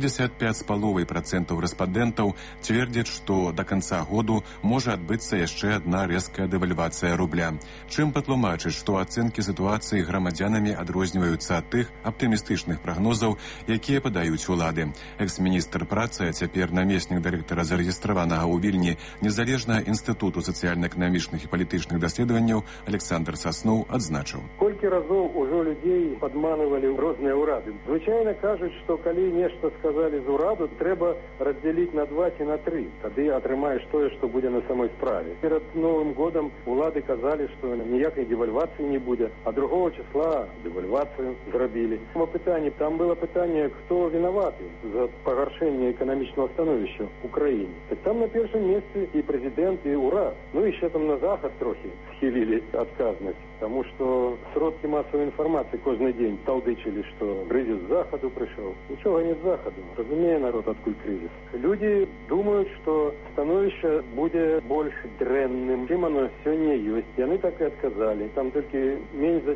55,5% рэспандэнтаў цвердзяць, што да канца году можа адбыцца яшчэ адна рэзкая дэвальвацыя рубля. Чым патлумачыць, што ацэнкі сітуацыі грамадзянамі адрозніваюцца ад тых аптымістычных прагнозаў, якія падаюць улады. Экс-міністр працы, а цяпер намеснік дырэктара зарэгістраванага ў Вільні незалежнага інстытуту сацыяльна-эканамічных і палітычных даследаванняў Александр Сасноў адзначыў. Колькі разоў ужо людзей падманывалі розныя ўрады. Звычайна кажуць, што калі нешта сказалі з ураду, трэба раздзяліць на 2 ці на 3. Тады атрымаеш тое, што будзе на самой справе. Перад Новым годам улады казалі, што ніякай дэвальвацыі не будзе, а 2 числа дэвальвацыю зрабілі. Там было пытанне, хто вінаваты за пагаршэнне эканамічнага становішча ў краіне. Так там на першым месцы і прэзідэнт, і ўрад. Ну і ще там на захад трохі схілілі адказнасць, таму што сродкі масавай інфармацыі кожны дзень талдычылі, што крызіс з захаду прыйшоў. Нічога не з захаду. Разумее народ, адкуль крызіс. Людзі думаюць, што становішча будзе больш дрэнным, чым оно сёння ёсць. Яны так і адказалі. Там толькі менш за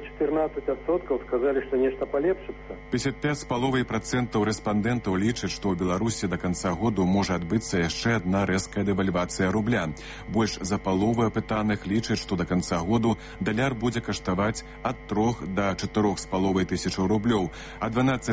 14% сказалі, што нешта палепшыцца. 55,5% рэспандэнтаў лічаць, што ў Беларусі да канца году можа адбыцца яшчэ адна рэзкая дэвальвацыя рубля. Больш за палову апытаных лічаць, што да канца году даляр будзе каштаваць ад 3 до 4,5 тысячаў рублёў, а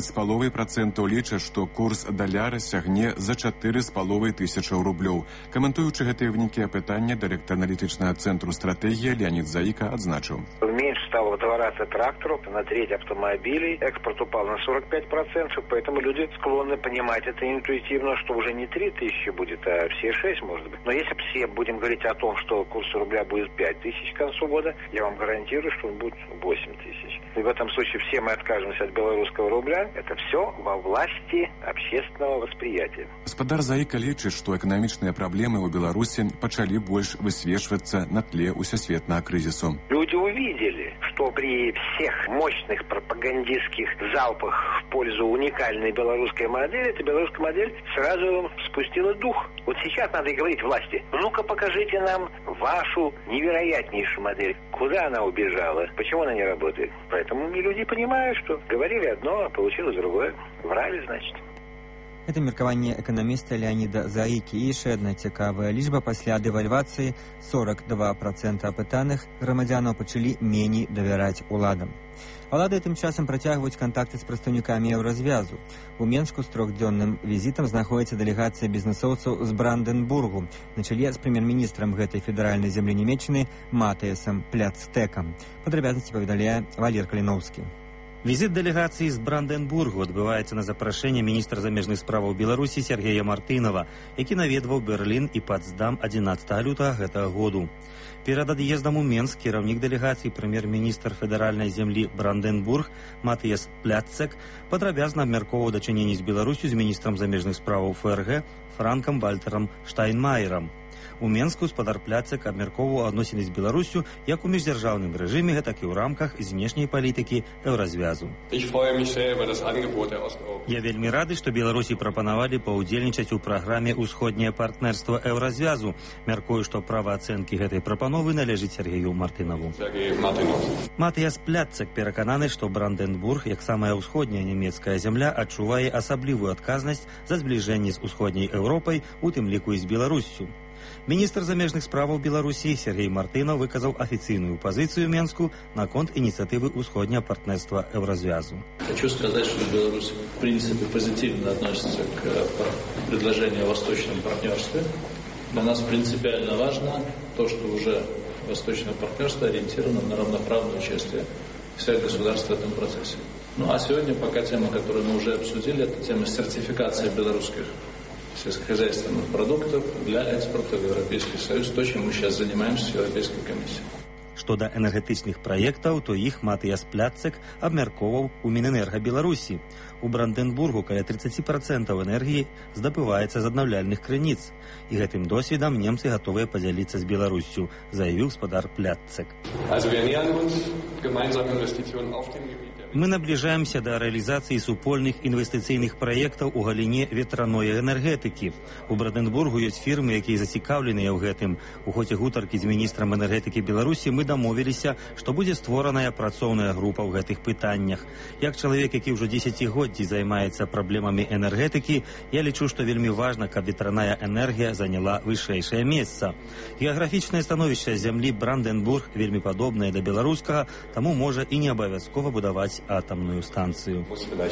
12,5% лічаць, што курс даляра сягне за 4,5 тысячаў рублёў. Каментуючы гэтыя вынікі апытання, дырэктар аналітычнага цэнтру стратэгія Леонид Заика адзначыў. Меньше стало в 2 раза тракторов, на 1/3 автомобилей, экспорт упал на 45%, поэтому люди склонны понимать это интуитивно, что уже не 3 тысячи будет, а все 6, может быть. Но если все будем говорить о том, что курс рубля будет 5 тысяч к концу года, я вам гарантирую, что он будет 8 тысяч. И в этом случае все мы откажемся от белорусского рубля. Это все во власти общественного восприятия. Гаспадар Заика лічыць, што эканамічныя праблемы ў Беларусі пачалі больш высвечвацца на тле усесветнага крызісу. Люди увидели, что при всех мощных пропагандистских залпах в пользу уникальной белорусской модели, эта белорусская модель сразу спустила дух. Вот сейчас надо и говорить власти: ну-ка покажите нам вашу невероятнейшую модель. Куда она убежала? Почему она не работает? Поэтому люди понимают, что говорили одно, а получилось другое. Врали, значит. Это меркаванне эканаміста Леоніда Заікі. І яшчэ адна цікавая лічба: пасля дэвальвацыі 42% апытаных грамадзянаў пачалі меней давяраць уладам. Улады тым часам працягваюць кантакты з прадстаўнікамі еўразвязу. У Менску з 3-дзённым візітам знаходзіцца дэлегацыя бізнэсоўцаў з Бранденбургу на чале з прэм'ер-міністрам гэтай федэральнай зямлі Нямецчыны Матыясам Пляцтэкам. Падрабязнасці паведамляе Валер Каліноўскі. Візит дэлегацыі з Бранденбургу адбываецца на запрашэнне міністра замежных справаў Беларусі Сергея Мартынова, які наведваў Берлін і Потсдам 11 лютага гэтага году. Перад ад'ездам у Менск кіраўнік дэлегацыі прэм'ер-міністр федэральнай зямлі Бранденбург Матыяс Пляцтэк падрабязна абмяркоўваў дачыненні з Беларусю з міністрам замежных справаў ФРГ Франкам Вальтэрам Штайнмаерам. У Менску гаспадар Пляцтэк абмяркоўваў адносіны з Беларусю як у міждзяржаўным рэжыме, гэтак і ў рамках знешняй палітыкі еўразвязу. Я вельмі рады, што Беларусі прапанавалі паўдзельнічаць у праграме «Усходняе партнерства еўразвязу». Мяркую, што права ацэнкі гэтай прапановы належыць Сергею Мартынаву. Матыяс Пляцтэк перакананы, што Бранденбург, як самая ўсходняя нямецкая зямля, адчувае асаблівую адказнасць за збліжэнне з усходняй Еўропай, у тым ліку і з Беларуссю. Міністр замежных справаў Беларусі Сергей Мартынаў выказаў афіцыйную пазіцыю Менску наконт инициативы «Усходнее партнерство Евразвязу». Хочу сказать, что Беларусь в принципе позитивно относится к предложению о восточном партнерстве. Для нас принципиально важно то, что уже восточное партнерство ориентировано на равноправное участие всех государств в этом процессе. Ну а сегодня пока тема, которую мы уже обсудили, это тема сертификации белорусских сельскохозяйственных продуктов для экспорта в Европейский Союз, то, чем мы сейчас занимаемся с Европейской комиссией. Што да энергетычных праектаў, то іх Матыяс Пляцек абмяркоўваў у Мінэнерга Беларусі. У Бранденбургу каля 30% энергіі здабываецца з аднаўляльных крыніц. І гэтым досведам немцы гатовыя падзяліцца з Беларуссю, заявіў гаспадар Пляцек. Мы наближаемся до реализации супольных инвестиционных проектов у галіне ветраной энергетики. У Бранденбургу есть фирмы, якія зацікаўленыя ў гэтым. У хоце гутаркі з міністрам энергетики Беларусі мы дамовіліся, што будзе створаная працоўная група ў гэтых пытаннях. Як чалавек, які ўжо 10годдзі займаецца праблемамі энергетики, я лічу, што вельмі важна, каб ветраная энергія заняла вышэйшае месца. Геаграфічнае становішча зямлі Бранденбург вельмі падобнае да беларускага, таму можа і не абавязкова будаваць атомную станцию.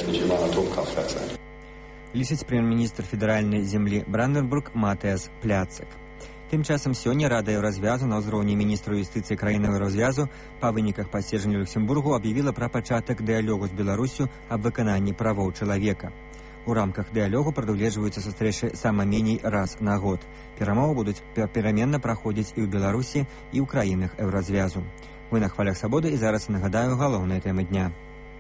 Лічыць прэм'ер-міністр федэральнай землі Бранденбург Матыяс Пляцек. Тым часам сёння Рада Еўразвязу на ўзроўні міністра юстыцыі краіны Еўразвязу па выніках паседжання Люксембургу аб'явіла пра пачатак дыялогу з Беларуссю аб выкананні правоў чалавека. У рамках дыялогу прадугледжваюцца сустрэчы сама меней раз на год. Перамовы будуць пераменна праходзіць і ў Беларусі, і ў краінах Еўразвязу. Вы на хвалях свабоды і зараз нагадаю галоўныя тэмы дня.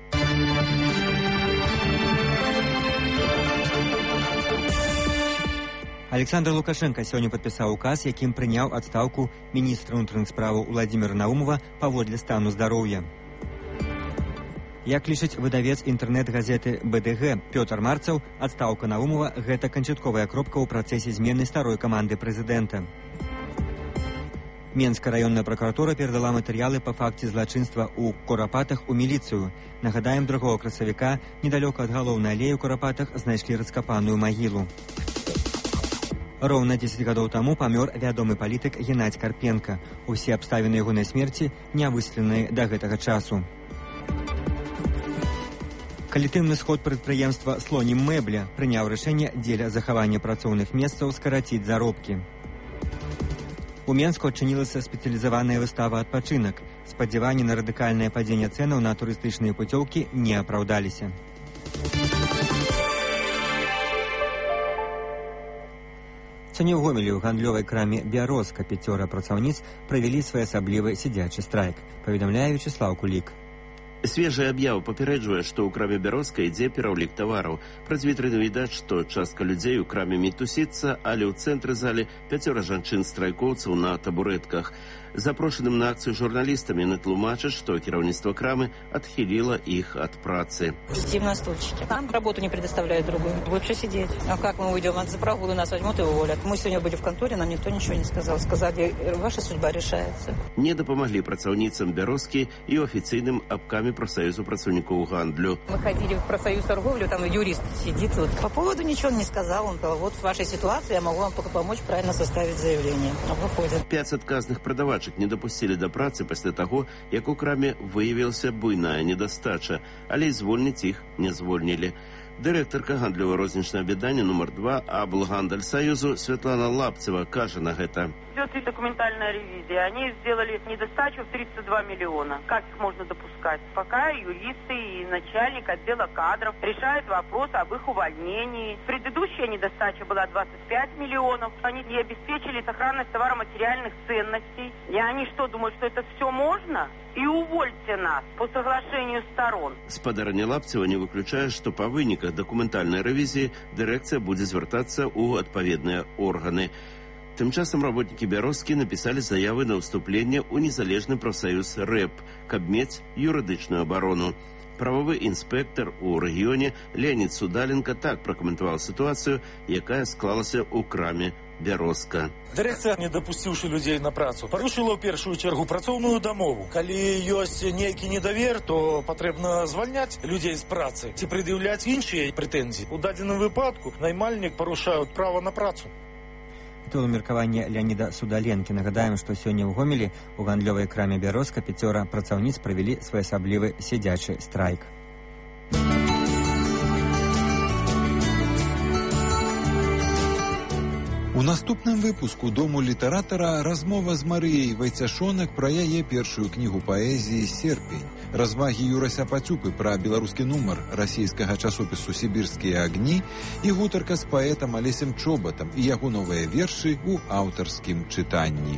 Александр Лукашенко сёння падпісаў указ, якім прыняў адстаўку міністра ўнутраных справаў Уладзіміра Наумова паводле стану здароўя. Як лічыць выдавец інтэрнэт-газеты БДГ Пётр Марцаў, адстаўка Наумова – гэта канчатковая кропка ў працэсе змены старой каманды прэзідэнта. Менская раённая пракуратура перадала матэрыялы па факце злачынства ў Курапатах у міліцыю. Нагадаем, 2 красавіка недалёка ад галоўнай алеі ў Курапатах знайшлі раскапаную магілу. Роўна 10 гадоў таму памёр вядомы палітык Геннадзь Карпенка. Усе абставіны ягонай смерці не высветлены да гэтага часу. Калектыўны сход прадпрыемства «Слонім мэбля» прыняў рашэнне дзеля захавання працоўных месцаў скараціць заробкі. У Менску адчынілася спецыялізаваная выстава «Адпачынак». Спадзяванні на радыкальнае падзенне цэнаў на турыстычныя пуцёўкі не апраўдаліся. Сёння ў Гомелі ў гандлёвай краме «Бярозка» 5 працаўніц правялі своеасаблівы сядзячы страйк, паведамляе Вячеслаў Кулік. Свежая аб'ява папярэджвае, што ў краме «Бярозка» ідзе пераўлік тавараў. Праз вітрыну відаць, што частка людзей у краме мітусіцца, але ў цэнтры залі 5 жанчын-страйкоўцаў на табурэтках. Запрошаным на акцыю журналістамі натлумачаць, што кіраўніцтва крамы адхіліла іх ад працы. Сидим на стульчике. Нам работу не предоставляют другую. Лучше сидеть. А как мы уйдем? За прогулы нас возьмут и уволят. Мы сегодня были в конторе, нам никто ничего не сказал. Сказали, ваша судьба решается. Не дапамаглі працаўніцам «Бярозкі» і ў афіцыйным абкаме профсоюзу працаўнікоў гандлю. Мы ходили в профсоюз торговлю, там юрист сидит. Вот. По поводу ничего не сказал. Он сказал, вот в вашей ситуации я могу вам только помочь правильно составить заявление. Выходит. 5 адказных прадавачак не дапусцілі да працы пасля таго, як у краме выявілася буйная недастача, але і звольніць іх не звольнілі. Дырэктарка гандлёва-рознічнага аб'яднання нумар 2 Аблгандальсоюзу Светлана Лапцева кажа на гэта. Идет и документальная ревизия. Они сделали недостачу в 32 миллиона. Как их можно допускать? Пока юристы и начальник отдела кадров решают вопрос об их увольнении. Предыдущая недостача была 25 миллионов. Они не обеспечили сохранность товаро-материальных ценностей. И они что, думают, что это все можно? И увольте нас по соглашению сторон. Спадарня Лапцева не выключае, што па выніках дакументальнай рэвізіі дырэкцыя будзе звяртацца ў адпаведныя органы. Тым часам работнікі «Бярозкі» напісалі заявы на ўступленне ў незалежны прафсаюз РЭП, каб мець юрыдычную абарону. Правовы інспектар у рэгіёне Леонід Судаленко так пракаментаваў сітуацыю, якая склалася ў краме «Бярозка». Дырэкцыя, не дапусціўшы людзей на працу, парушыла ў першую чергу працоўную дамову. Калі ёсць нейкі недавер, то патрэбна звальняць людзей з працы ці прад'яўляць іншыя прэтэнзіі. У дадзеным выпадку наймальнік парушаюць права на працу. Это было меркаванне Леоніда Судаленкі. Нагадаем, што сёння ў Гомелі у гандлёвай краме «Бярозка» 5 працаўніц правялі своеасаблівы сядзячы страйк. У У наступным выпуску «Дому літаратара» размова з Марыяй Вайцяшонак пра яе першую кнігу паэзіі «Серпень», развагі Юрася Пацюпы пра беларускі нумар расійскага часопісу «Сібірскія агні» і гутарка з паэтам Алесем Чобатам і яго новыя вершы ў аўтарскім чытанні.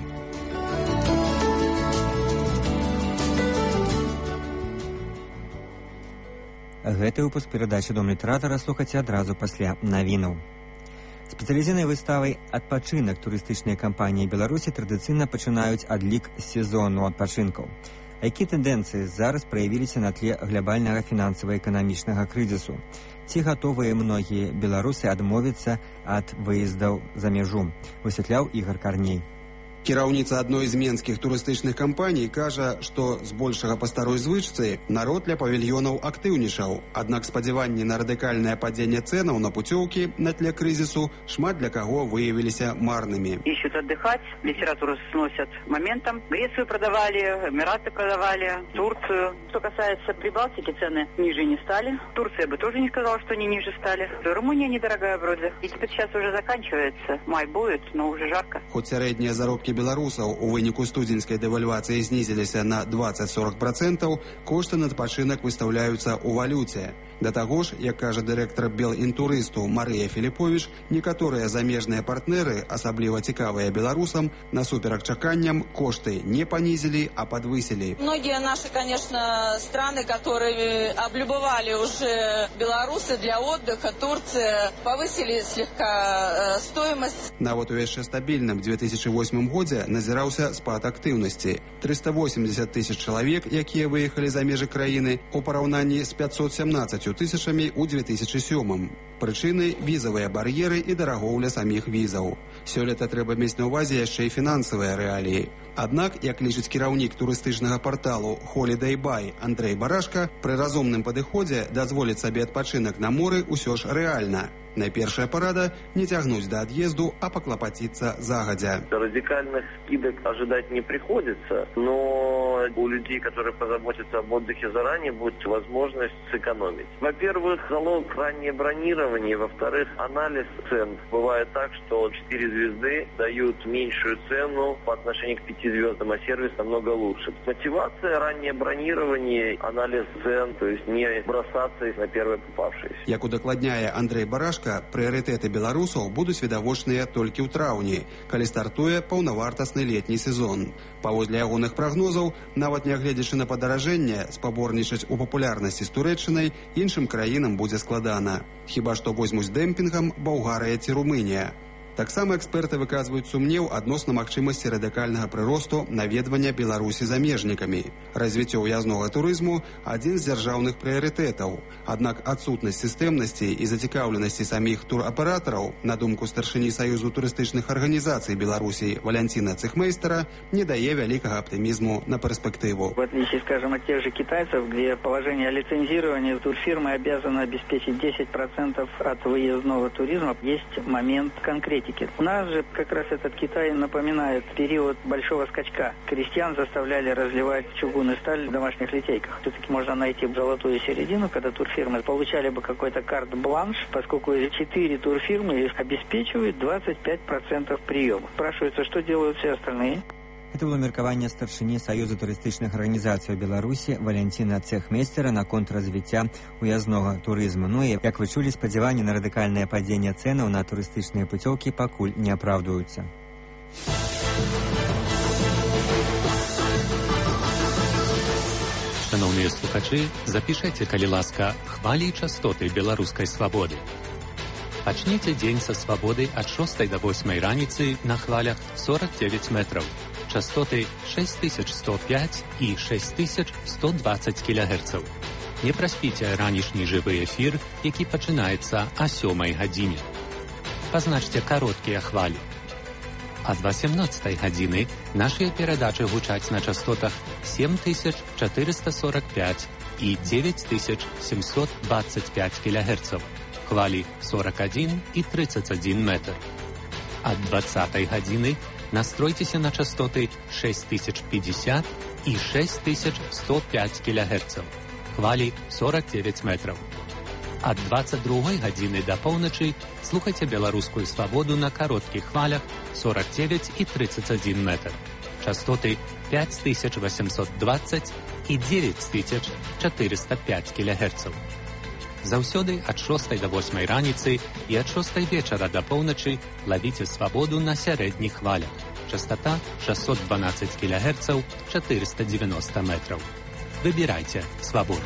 Гэты выпуск перадачы «Дом літаратара» слухаце адразу пасля навінаў. Спецыялізійнай выставай «Адпачынак» турыстычныя кампаніі Беларусі традыцыйна пачынаюць адлік сезону адпачынкаў. А якія тэндэнцыі зараз праявіліся на тле глобальнага фінансава-эканамічнага крызісу? Ці гатовыя многія беларусы адмовіцца ад выездаў за мяжу? Высвятляў Ігор Карней. Кіраўніца адной з менскіх турыстычных кампаній кажа, што збольшага па старой звычцы народ ля павільёнаў актыўнічаў. Аднак спадзяванні на радыкальнае падзенне цэнаў на пуцёўкі на тле крызісу шмат для каго выявіліся марнымі. Ищут отдыхать, литературу сносят моментом. Грецию продавали, Эмираты продавали, Турцию. Что касается Прибалтики, цены ниже не стали. Турция бы тоже не сказала, что они ниже стали. Румыния недорогая вроде. И теперь сейчас уже заканчивается. Май будет, но уже жарко. Хоть сярэднія заробкі беларусаў у выніку студзеньскай дэвальвацыі знізіліся на 20-40%, кошты на адпачынак выстаўляюцца ў валюце. Да таго ж, як кажа дырэктар Белінтурысту Марыя Філіповіч, некаторыя замежныя партнеры, асабліва цікавыя беларусам, насуперак чаканням кошты не понизили, а подвысили. Многие наши, конечно, страны, которые облюбовали уже белорусы для отдыха, Турция, повысили слегка стоимость. Нават у яшчэ стабільным 2008 годзе назіраўся спад актыўнасці. 380 тысяч чалавек, якія выехалі за межы краіны, у параўнанні з 517 тысячамі ў 2007. Прычыны – візавыя бар'еры і дарагоўля саміх візаў. Сёлета трэба мець на ўвазе яшчэ і фінансавыя рэаліі. Аднак, як лічыць кіраўнік турыстычнага парталу Holiday Buy Андрей Барашка, пры разумным падыходзе дазволіць сабе адпачынак на моры ўсё ж рэальна. Найпершая парада – не тягнуть до отъезду, а поклопотиться загодя. Радикальных скидок ожидать не приходится, но у людей, которые позаботятся об отдыхе заранее, будет возможность сэкономить. Во-первых, залог раннее бронирование, во-вторых, анализ цен. Бывает так, что 4 звезды дают меньшую цену по отношению к 5 звездам, а сервис намного лучше. Мотивация, раннее бронирование, анализ цен, то есть не бросаться на первое попавшееся. Як удакладняе Андрей Барашка, прыярытэты беларусаў будуць відавочныя толькі ў траўні, калі стартуе паўнавартасны летні сезон. Паводле ягоных прагнозаў, нават нягледзячы на падаражэнне, спаборнічаць у папулярнасці з Турэччынай іншым краінам будзе складана. Хіба што возьмуць дэмпінгам Балгарыя ці Румынія. Таксама эксперты выказваюць сумнеў адносна магчымасці радыкальнага прыросту наведвання Беларусі замежнікамі. Развіццё ўязнога турызму – адзін з дзяржаўных прыярытэтаў. Аднак адсутнасць сістэмнасці і зацікаўленасці саміх тураператараў, на думку старшыні Саюзу турыстычных арганізацый Беларусі Валянціна Цехмейстера, не дае вялікага аптымізму на перспектыву. В отличие, скажем, от тех же китайцев, где положение о лицензировании, турфирмы обязаны обеспечить 10% от выездного туризма, есть момент конкретики. У нас же как раз этот Китай напоминает период большого скачка. Крестьян заставляли разливать чугун и сталь в домашних литейках. Все-таки можно найти золотую середину, когда турфирмы получали бы какой-то карт-бланш, поскольку 4 турфирмы обеспечивают 25% приема. Спрашивается, что делают все остальные? Это было меркаванне старшыні Саюзу турыстычных арганізацый Беларусі Валянціна Цехмейстера наконт развіцця уязнога турызму. Ну і, як вы чулі, спадзяванні на радыкальнае падзенне цэнаў на турыстычныя пуцёўкі пакуль не апраўдваюцца. Шановныя слухачы, запішайце, калі ласка, хвалі і частоты беларускай свабоды. Пачніце дзень са свабоды ад 6 до 8 раніцы на хвалях 49 метраў. Частоты 6105 і 6120 кГц. Не праспіце ранішні жывы эфір, які пачынаецца о 7 гадзіне. Пазначце кароткія хвалі. А з 18 гадзіны нашыя перадачы гучаць на частотах 7445 і 9725 кГц. Хвалі 41 і 31 метр. Ад 20 гадзіны настройцеся на частоты 6050 і 6105 кГц. Хвалі 49 метров. Ад 22 гадзіны да поўначы слухайце беларускую свабоду на кароткіх хвалях 49 і 31 метр. Частоты 5820 і 9405 кГц. Заўсёды ад 6 до 8 раніцы і ад 6 вечара да поўначы лавіце свабоду на сярэдніх хвалях. Частота 612 кГц, 490 метров. Выбирайте свободу.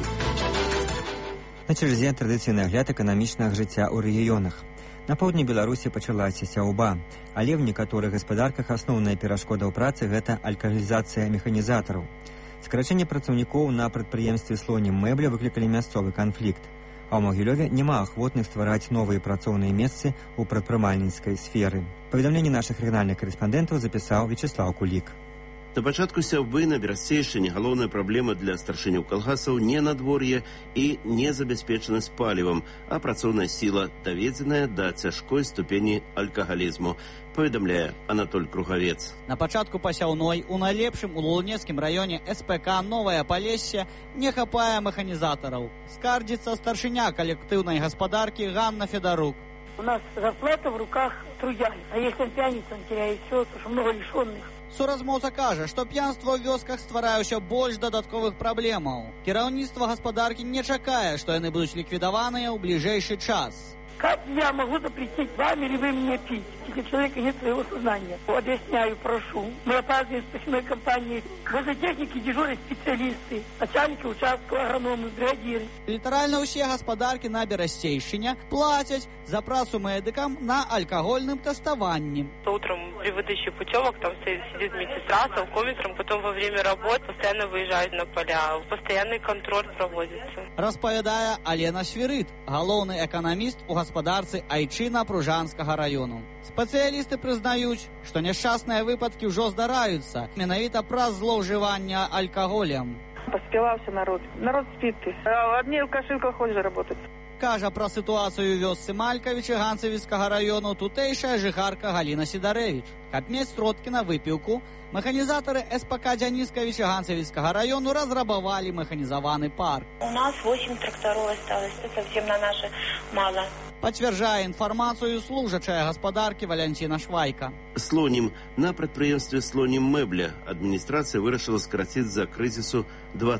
На чарзе традыцыйны агляд эканамічнага жыцця ў рэгіёнах. На поўдні Беларусі пачалася сяўба, але ў некаторых гаспадарках асноўная перашкода ў працы – гэта алкагалізацыя механізатараў. Скарачэнне працаўнікоў на прадпрыемстве «Слонім мэбля» выклікалі мясцовы канфлікт. А ў Магілёве няма ахвотных ствараць новыя працоўныя месцы ў прадпрымальніцкай сферы. Паведамленне нашых рэгіянальных карэспандэнтаў запісаў Вячеслав Кулік. На пачатку сяўбы на Берасцейшчыне галоўная праблема для старшыняў калгасаў не надвор'е і не забяспечанасць палівам, а працоўная сіла, даведзеная да цяжкой ступені алкагалізму, паведамляе Анатоль Кругавец. На пачатку пасяўной у найлепшым у Лунецкім раёне СПК «Новае Палессе» не хапае механізатараў. Скардзіцца старшыня калектыўнай гаспадаркі Ганна Федарук. У нас зарплата в руках трудяги, а если он пьяница, он теряет все, потому что много лишенных. Суразмоўца кажа, што п'янства ў вёсках стварае ўсё больш дадатковых праблемаў. Кіраўніцтва гаспадаркі не чакае, што яны будуць ліквідаваныя ў бліжэйшы час. Как я могу запретить вам или вы мне пить, если у человека нет своего сознания? Объясняю, прошу. Мы опаздываем с посевной компанией. Возле техники дежурят специалисты, начальники участков, агрономы, бригадиры. Літаральна ўсе гаспадаркі на Берасцейшчыне плацяць за працу медыкам на алкогольным тэставанні. Утром при выдаче путевок там сидит медсестра с алкометром, потом во время работ постоянно выезжают на поля. Постоянный контроль проводится. Распавядае Алена Свірыт, галоўны эканаміст у гаспадарцы Айчына Пружанскага раёну. Спецыялісты прызнаюць, што няшчасныя выпадкі ўжо здараюцца менавіта праз злоўжывання алкаголем. Поспевался народ. Народ спит. Одни алкаши в колхозе работают. Кажа пра сітуацыю ў вёсцы Малькавічы Ганцевіцкага раёну тутэйшая жыхарка Галіна Сідарэвіч. Каб мець сродкі на выпіўку, механізатары СПК Дзяніскавіча Ганцевіцкага раёну разрабавалі механізаваны парк. У нас 8 тракторов осталось, это совсем на наши мало. Пацвярджае інфармацыю служачая гаспадаркі Валянціна Швайка. Слонім. На прадпрыемстве «Слонім мэбля» адміністрацыя вырашыла скараціць за крызісу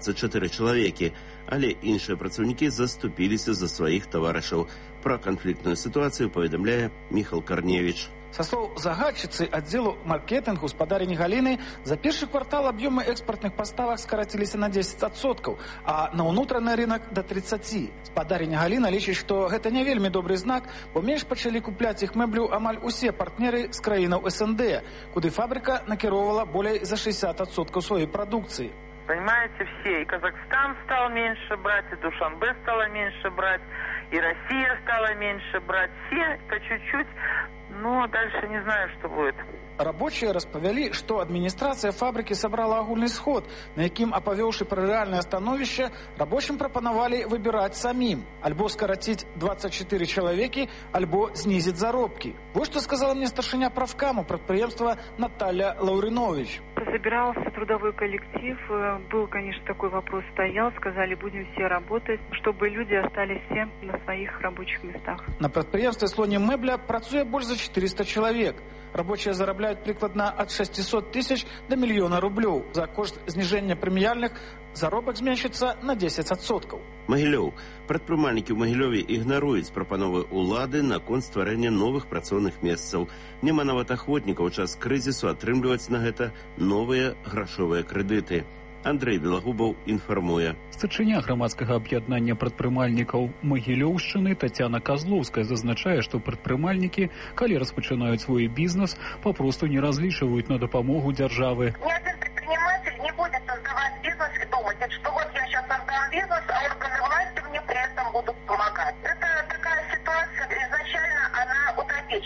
24 чалавекі, але іншыя працаўнікі заступіліся за сваіх таварышаў. Пра канфліктную сітуацыю паведамляе Міхал Карневіч. Со слов загадчицы отделу маркетингу спадарыні Галіны, за першы квартал объемы экспортных поставок скараціліся на 10%, а на ўнутраны рынок до 30%. Спадарыня Галіна лічыць, што гэта не вельмі добры знак, бо менш пачалі купляць іх мэблю амаль усе партнеры з краінаў СНД, куды фабрика накіроўвала болей за 60% сваёй прадукцыі. Понимаете, все. И Казахстан стал меньше брать, и Душанбе стало меньше брать, и Россия стала меньше брать. Все по чуть-чуть, но дальше не знаю, что будет. Рабочие распавялі, што адміністрацыя фабрыкі сабрала агульны сход, на якім, апавёўшы пра рэальнае становішча, рабочым прапанавалі выбіраць самім. Альбо скараціць 24 чалавекі, альбо знізіць заробкі. Вот что сказала мне старшыня правкаму прадпрыемства Наталья Лаўрынович. Собирался трудовой коллектив, был, конечно, такой вопрос стоял, сказали, будем все работать, чтобы люди остались все на своих рабочих местах. На прадпрыемстве «Слонім мэбля» працуе больш за 400 чалавек. Рабочие зарабляют прикладно от 600 тысяч до миллиона рублёў. За кошт знижения премиальных заробак зменшыцца на 10%. Магілёў. Прадпрымальнікі ў Магілёве ігнаруюць прапановы ўлады наконт стварэння новых працоўных месцаў. Няма нават ахвотнікаў у час крызісу атрымліваць на гэта новыя грашовыя крэдыты. Андрей Белагубаў інфармуе. Старшыня грамадскага аб'яднання прадпрымальнікаў Магілёўшчыны Тацяна Казлоўская зазначае, што прадпрымальнікі, калі распачынаюць свой бізнес, папросту не разлічваюць на дапамогу дзяржавы. Ни один предприниматель не будет создавать бизнес и думать, что вот я сейчас создам бизнес, а органы власти мне при этом будут помогать. Это такая ситуация, изначально она утопическая.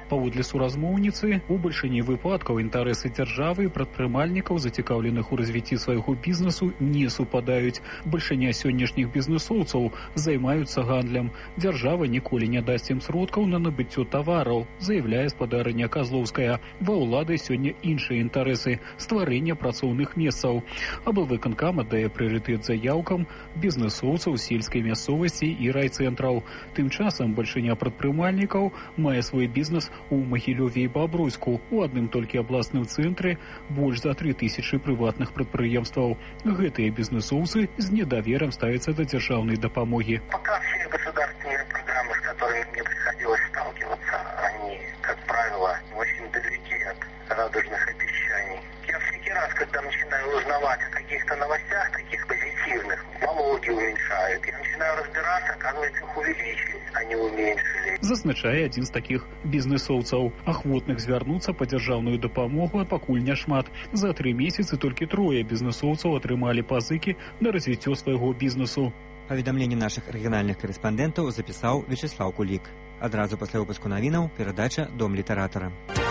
Паводле суразмоўніцы, у бальшыні выпадкаў інтарэсы дзяржавы і прадпрымальнікаў, зацікаўленых у развіцці свайго бізнесу, не супадаюць. Бальшыня сённяшніх бізнесоўцаў займаюцца гандлем. Дзяржава ніколі не дасць ім сродкаў на набыццё тавараў, заяўляе спадарыня Казлоўская. Ва ўлады сёння іншыя інтарэсы – стварэння працоўных месцаў. Аблвыканкам аддае прыярытэт заяўкам бізнесоўцаў сельскай мясцовасці і райцэнтраў. Тым часам бальшыня прадпрымальнікаў мае свой бізнес у Магілёве і Бабруйску. У адным толькі абласным цэнтры больш за 3000 прыватных прадпрыемстваў. Гэтыя бізнесоўцы з недаверам ставяцца да дзяржаўнай дапамоги. Пока все государственные программы, с которыми мне приходилось сталкиваться, они, как правило, очень далеки от радужных обещаний. Я всякий раз, когда начинаю узнавать о каких-то новостях, таких позитивных, налоги уменьшают. Я начинаю разбираться, оказывается, их увеличили, а не уменьшили. Зазначае адзін з такіх бізнесоўцаў. Ахвотных звярнуцца па дзяржаўную дапамогу пакуль няшмат. За 3 месяцы толькі 3 бізнесоўцаў атрымалі пазыкі на развіццё свайго бізнесу. Паведамленне нашых рэгіянальных карэспандэнтаў запісаў Вячеслаў Кулік. Адразу пасля выпуску навінаў перадача «Дом літаратара».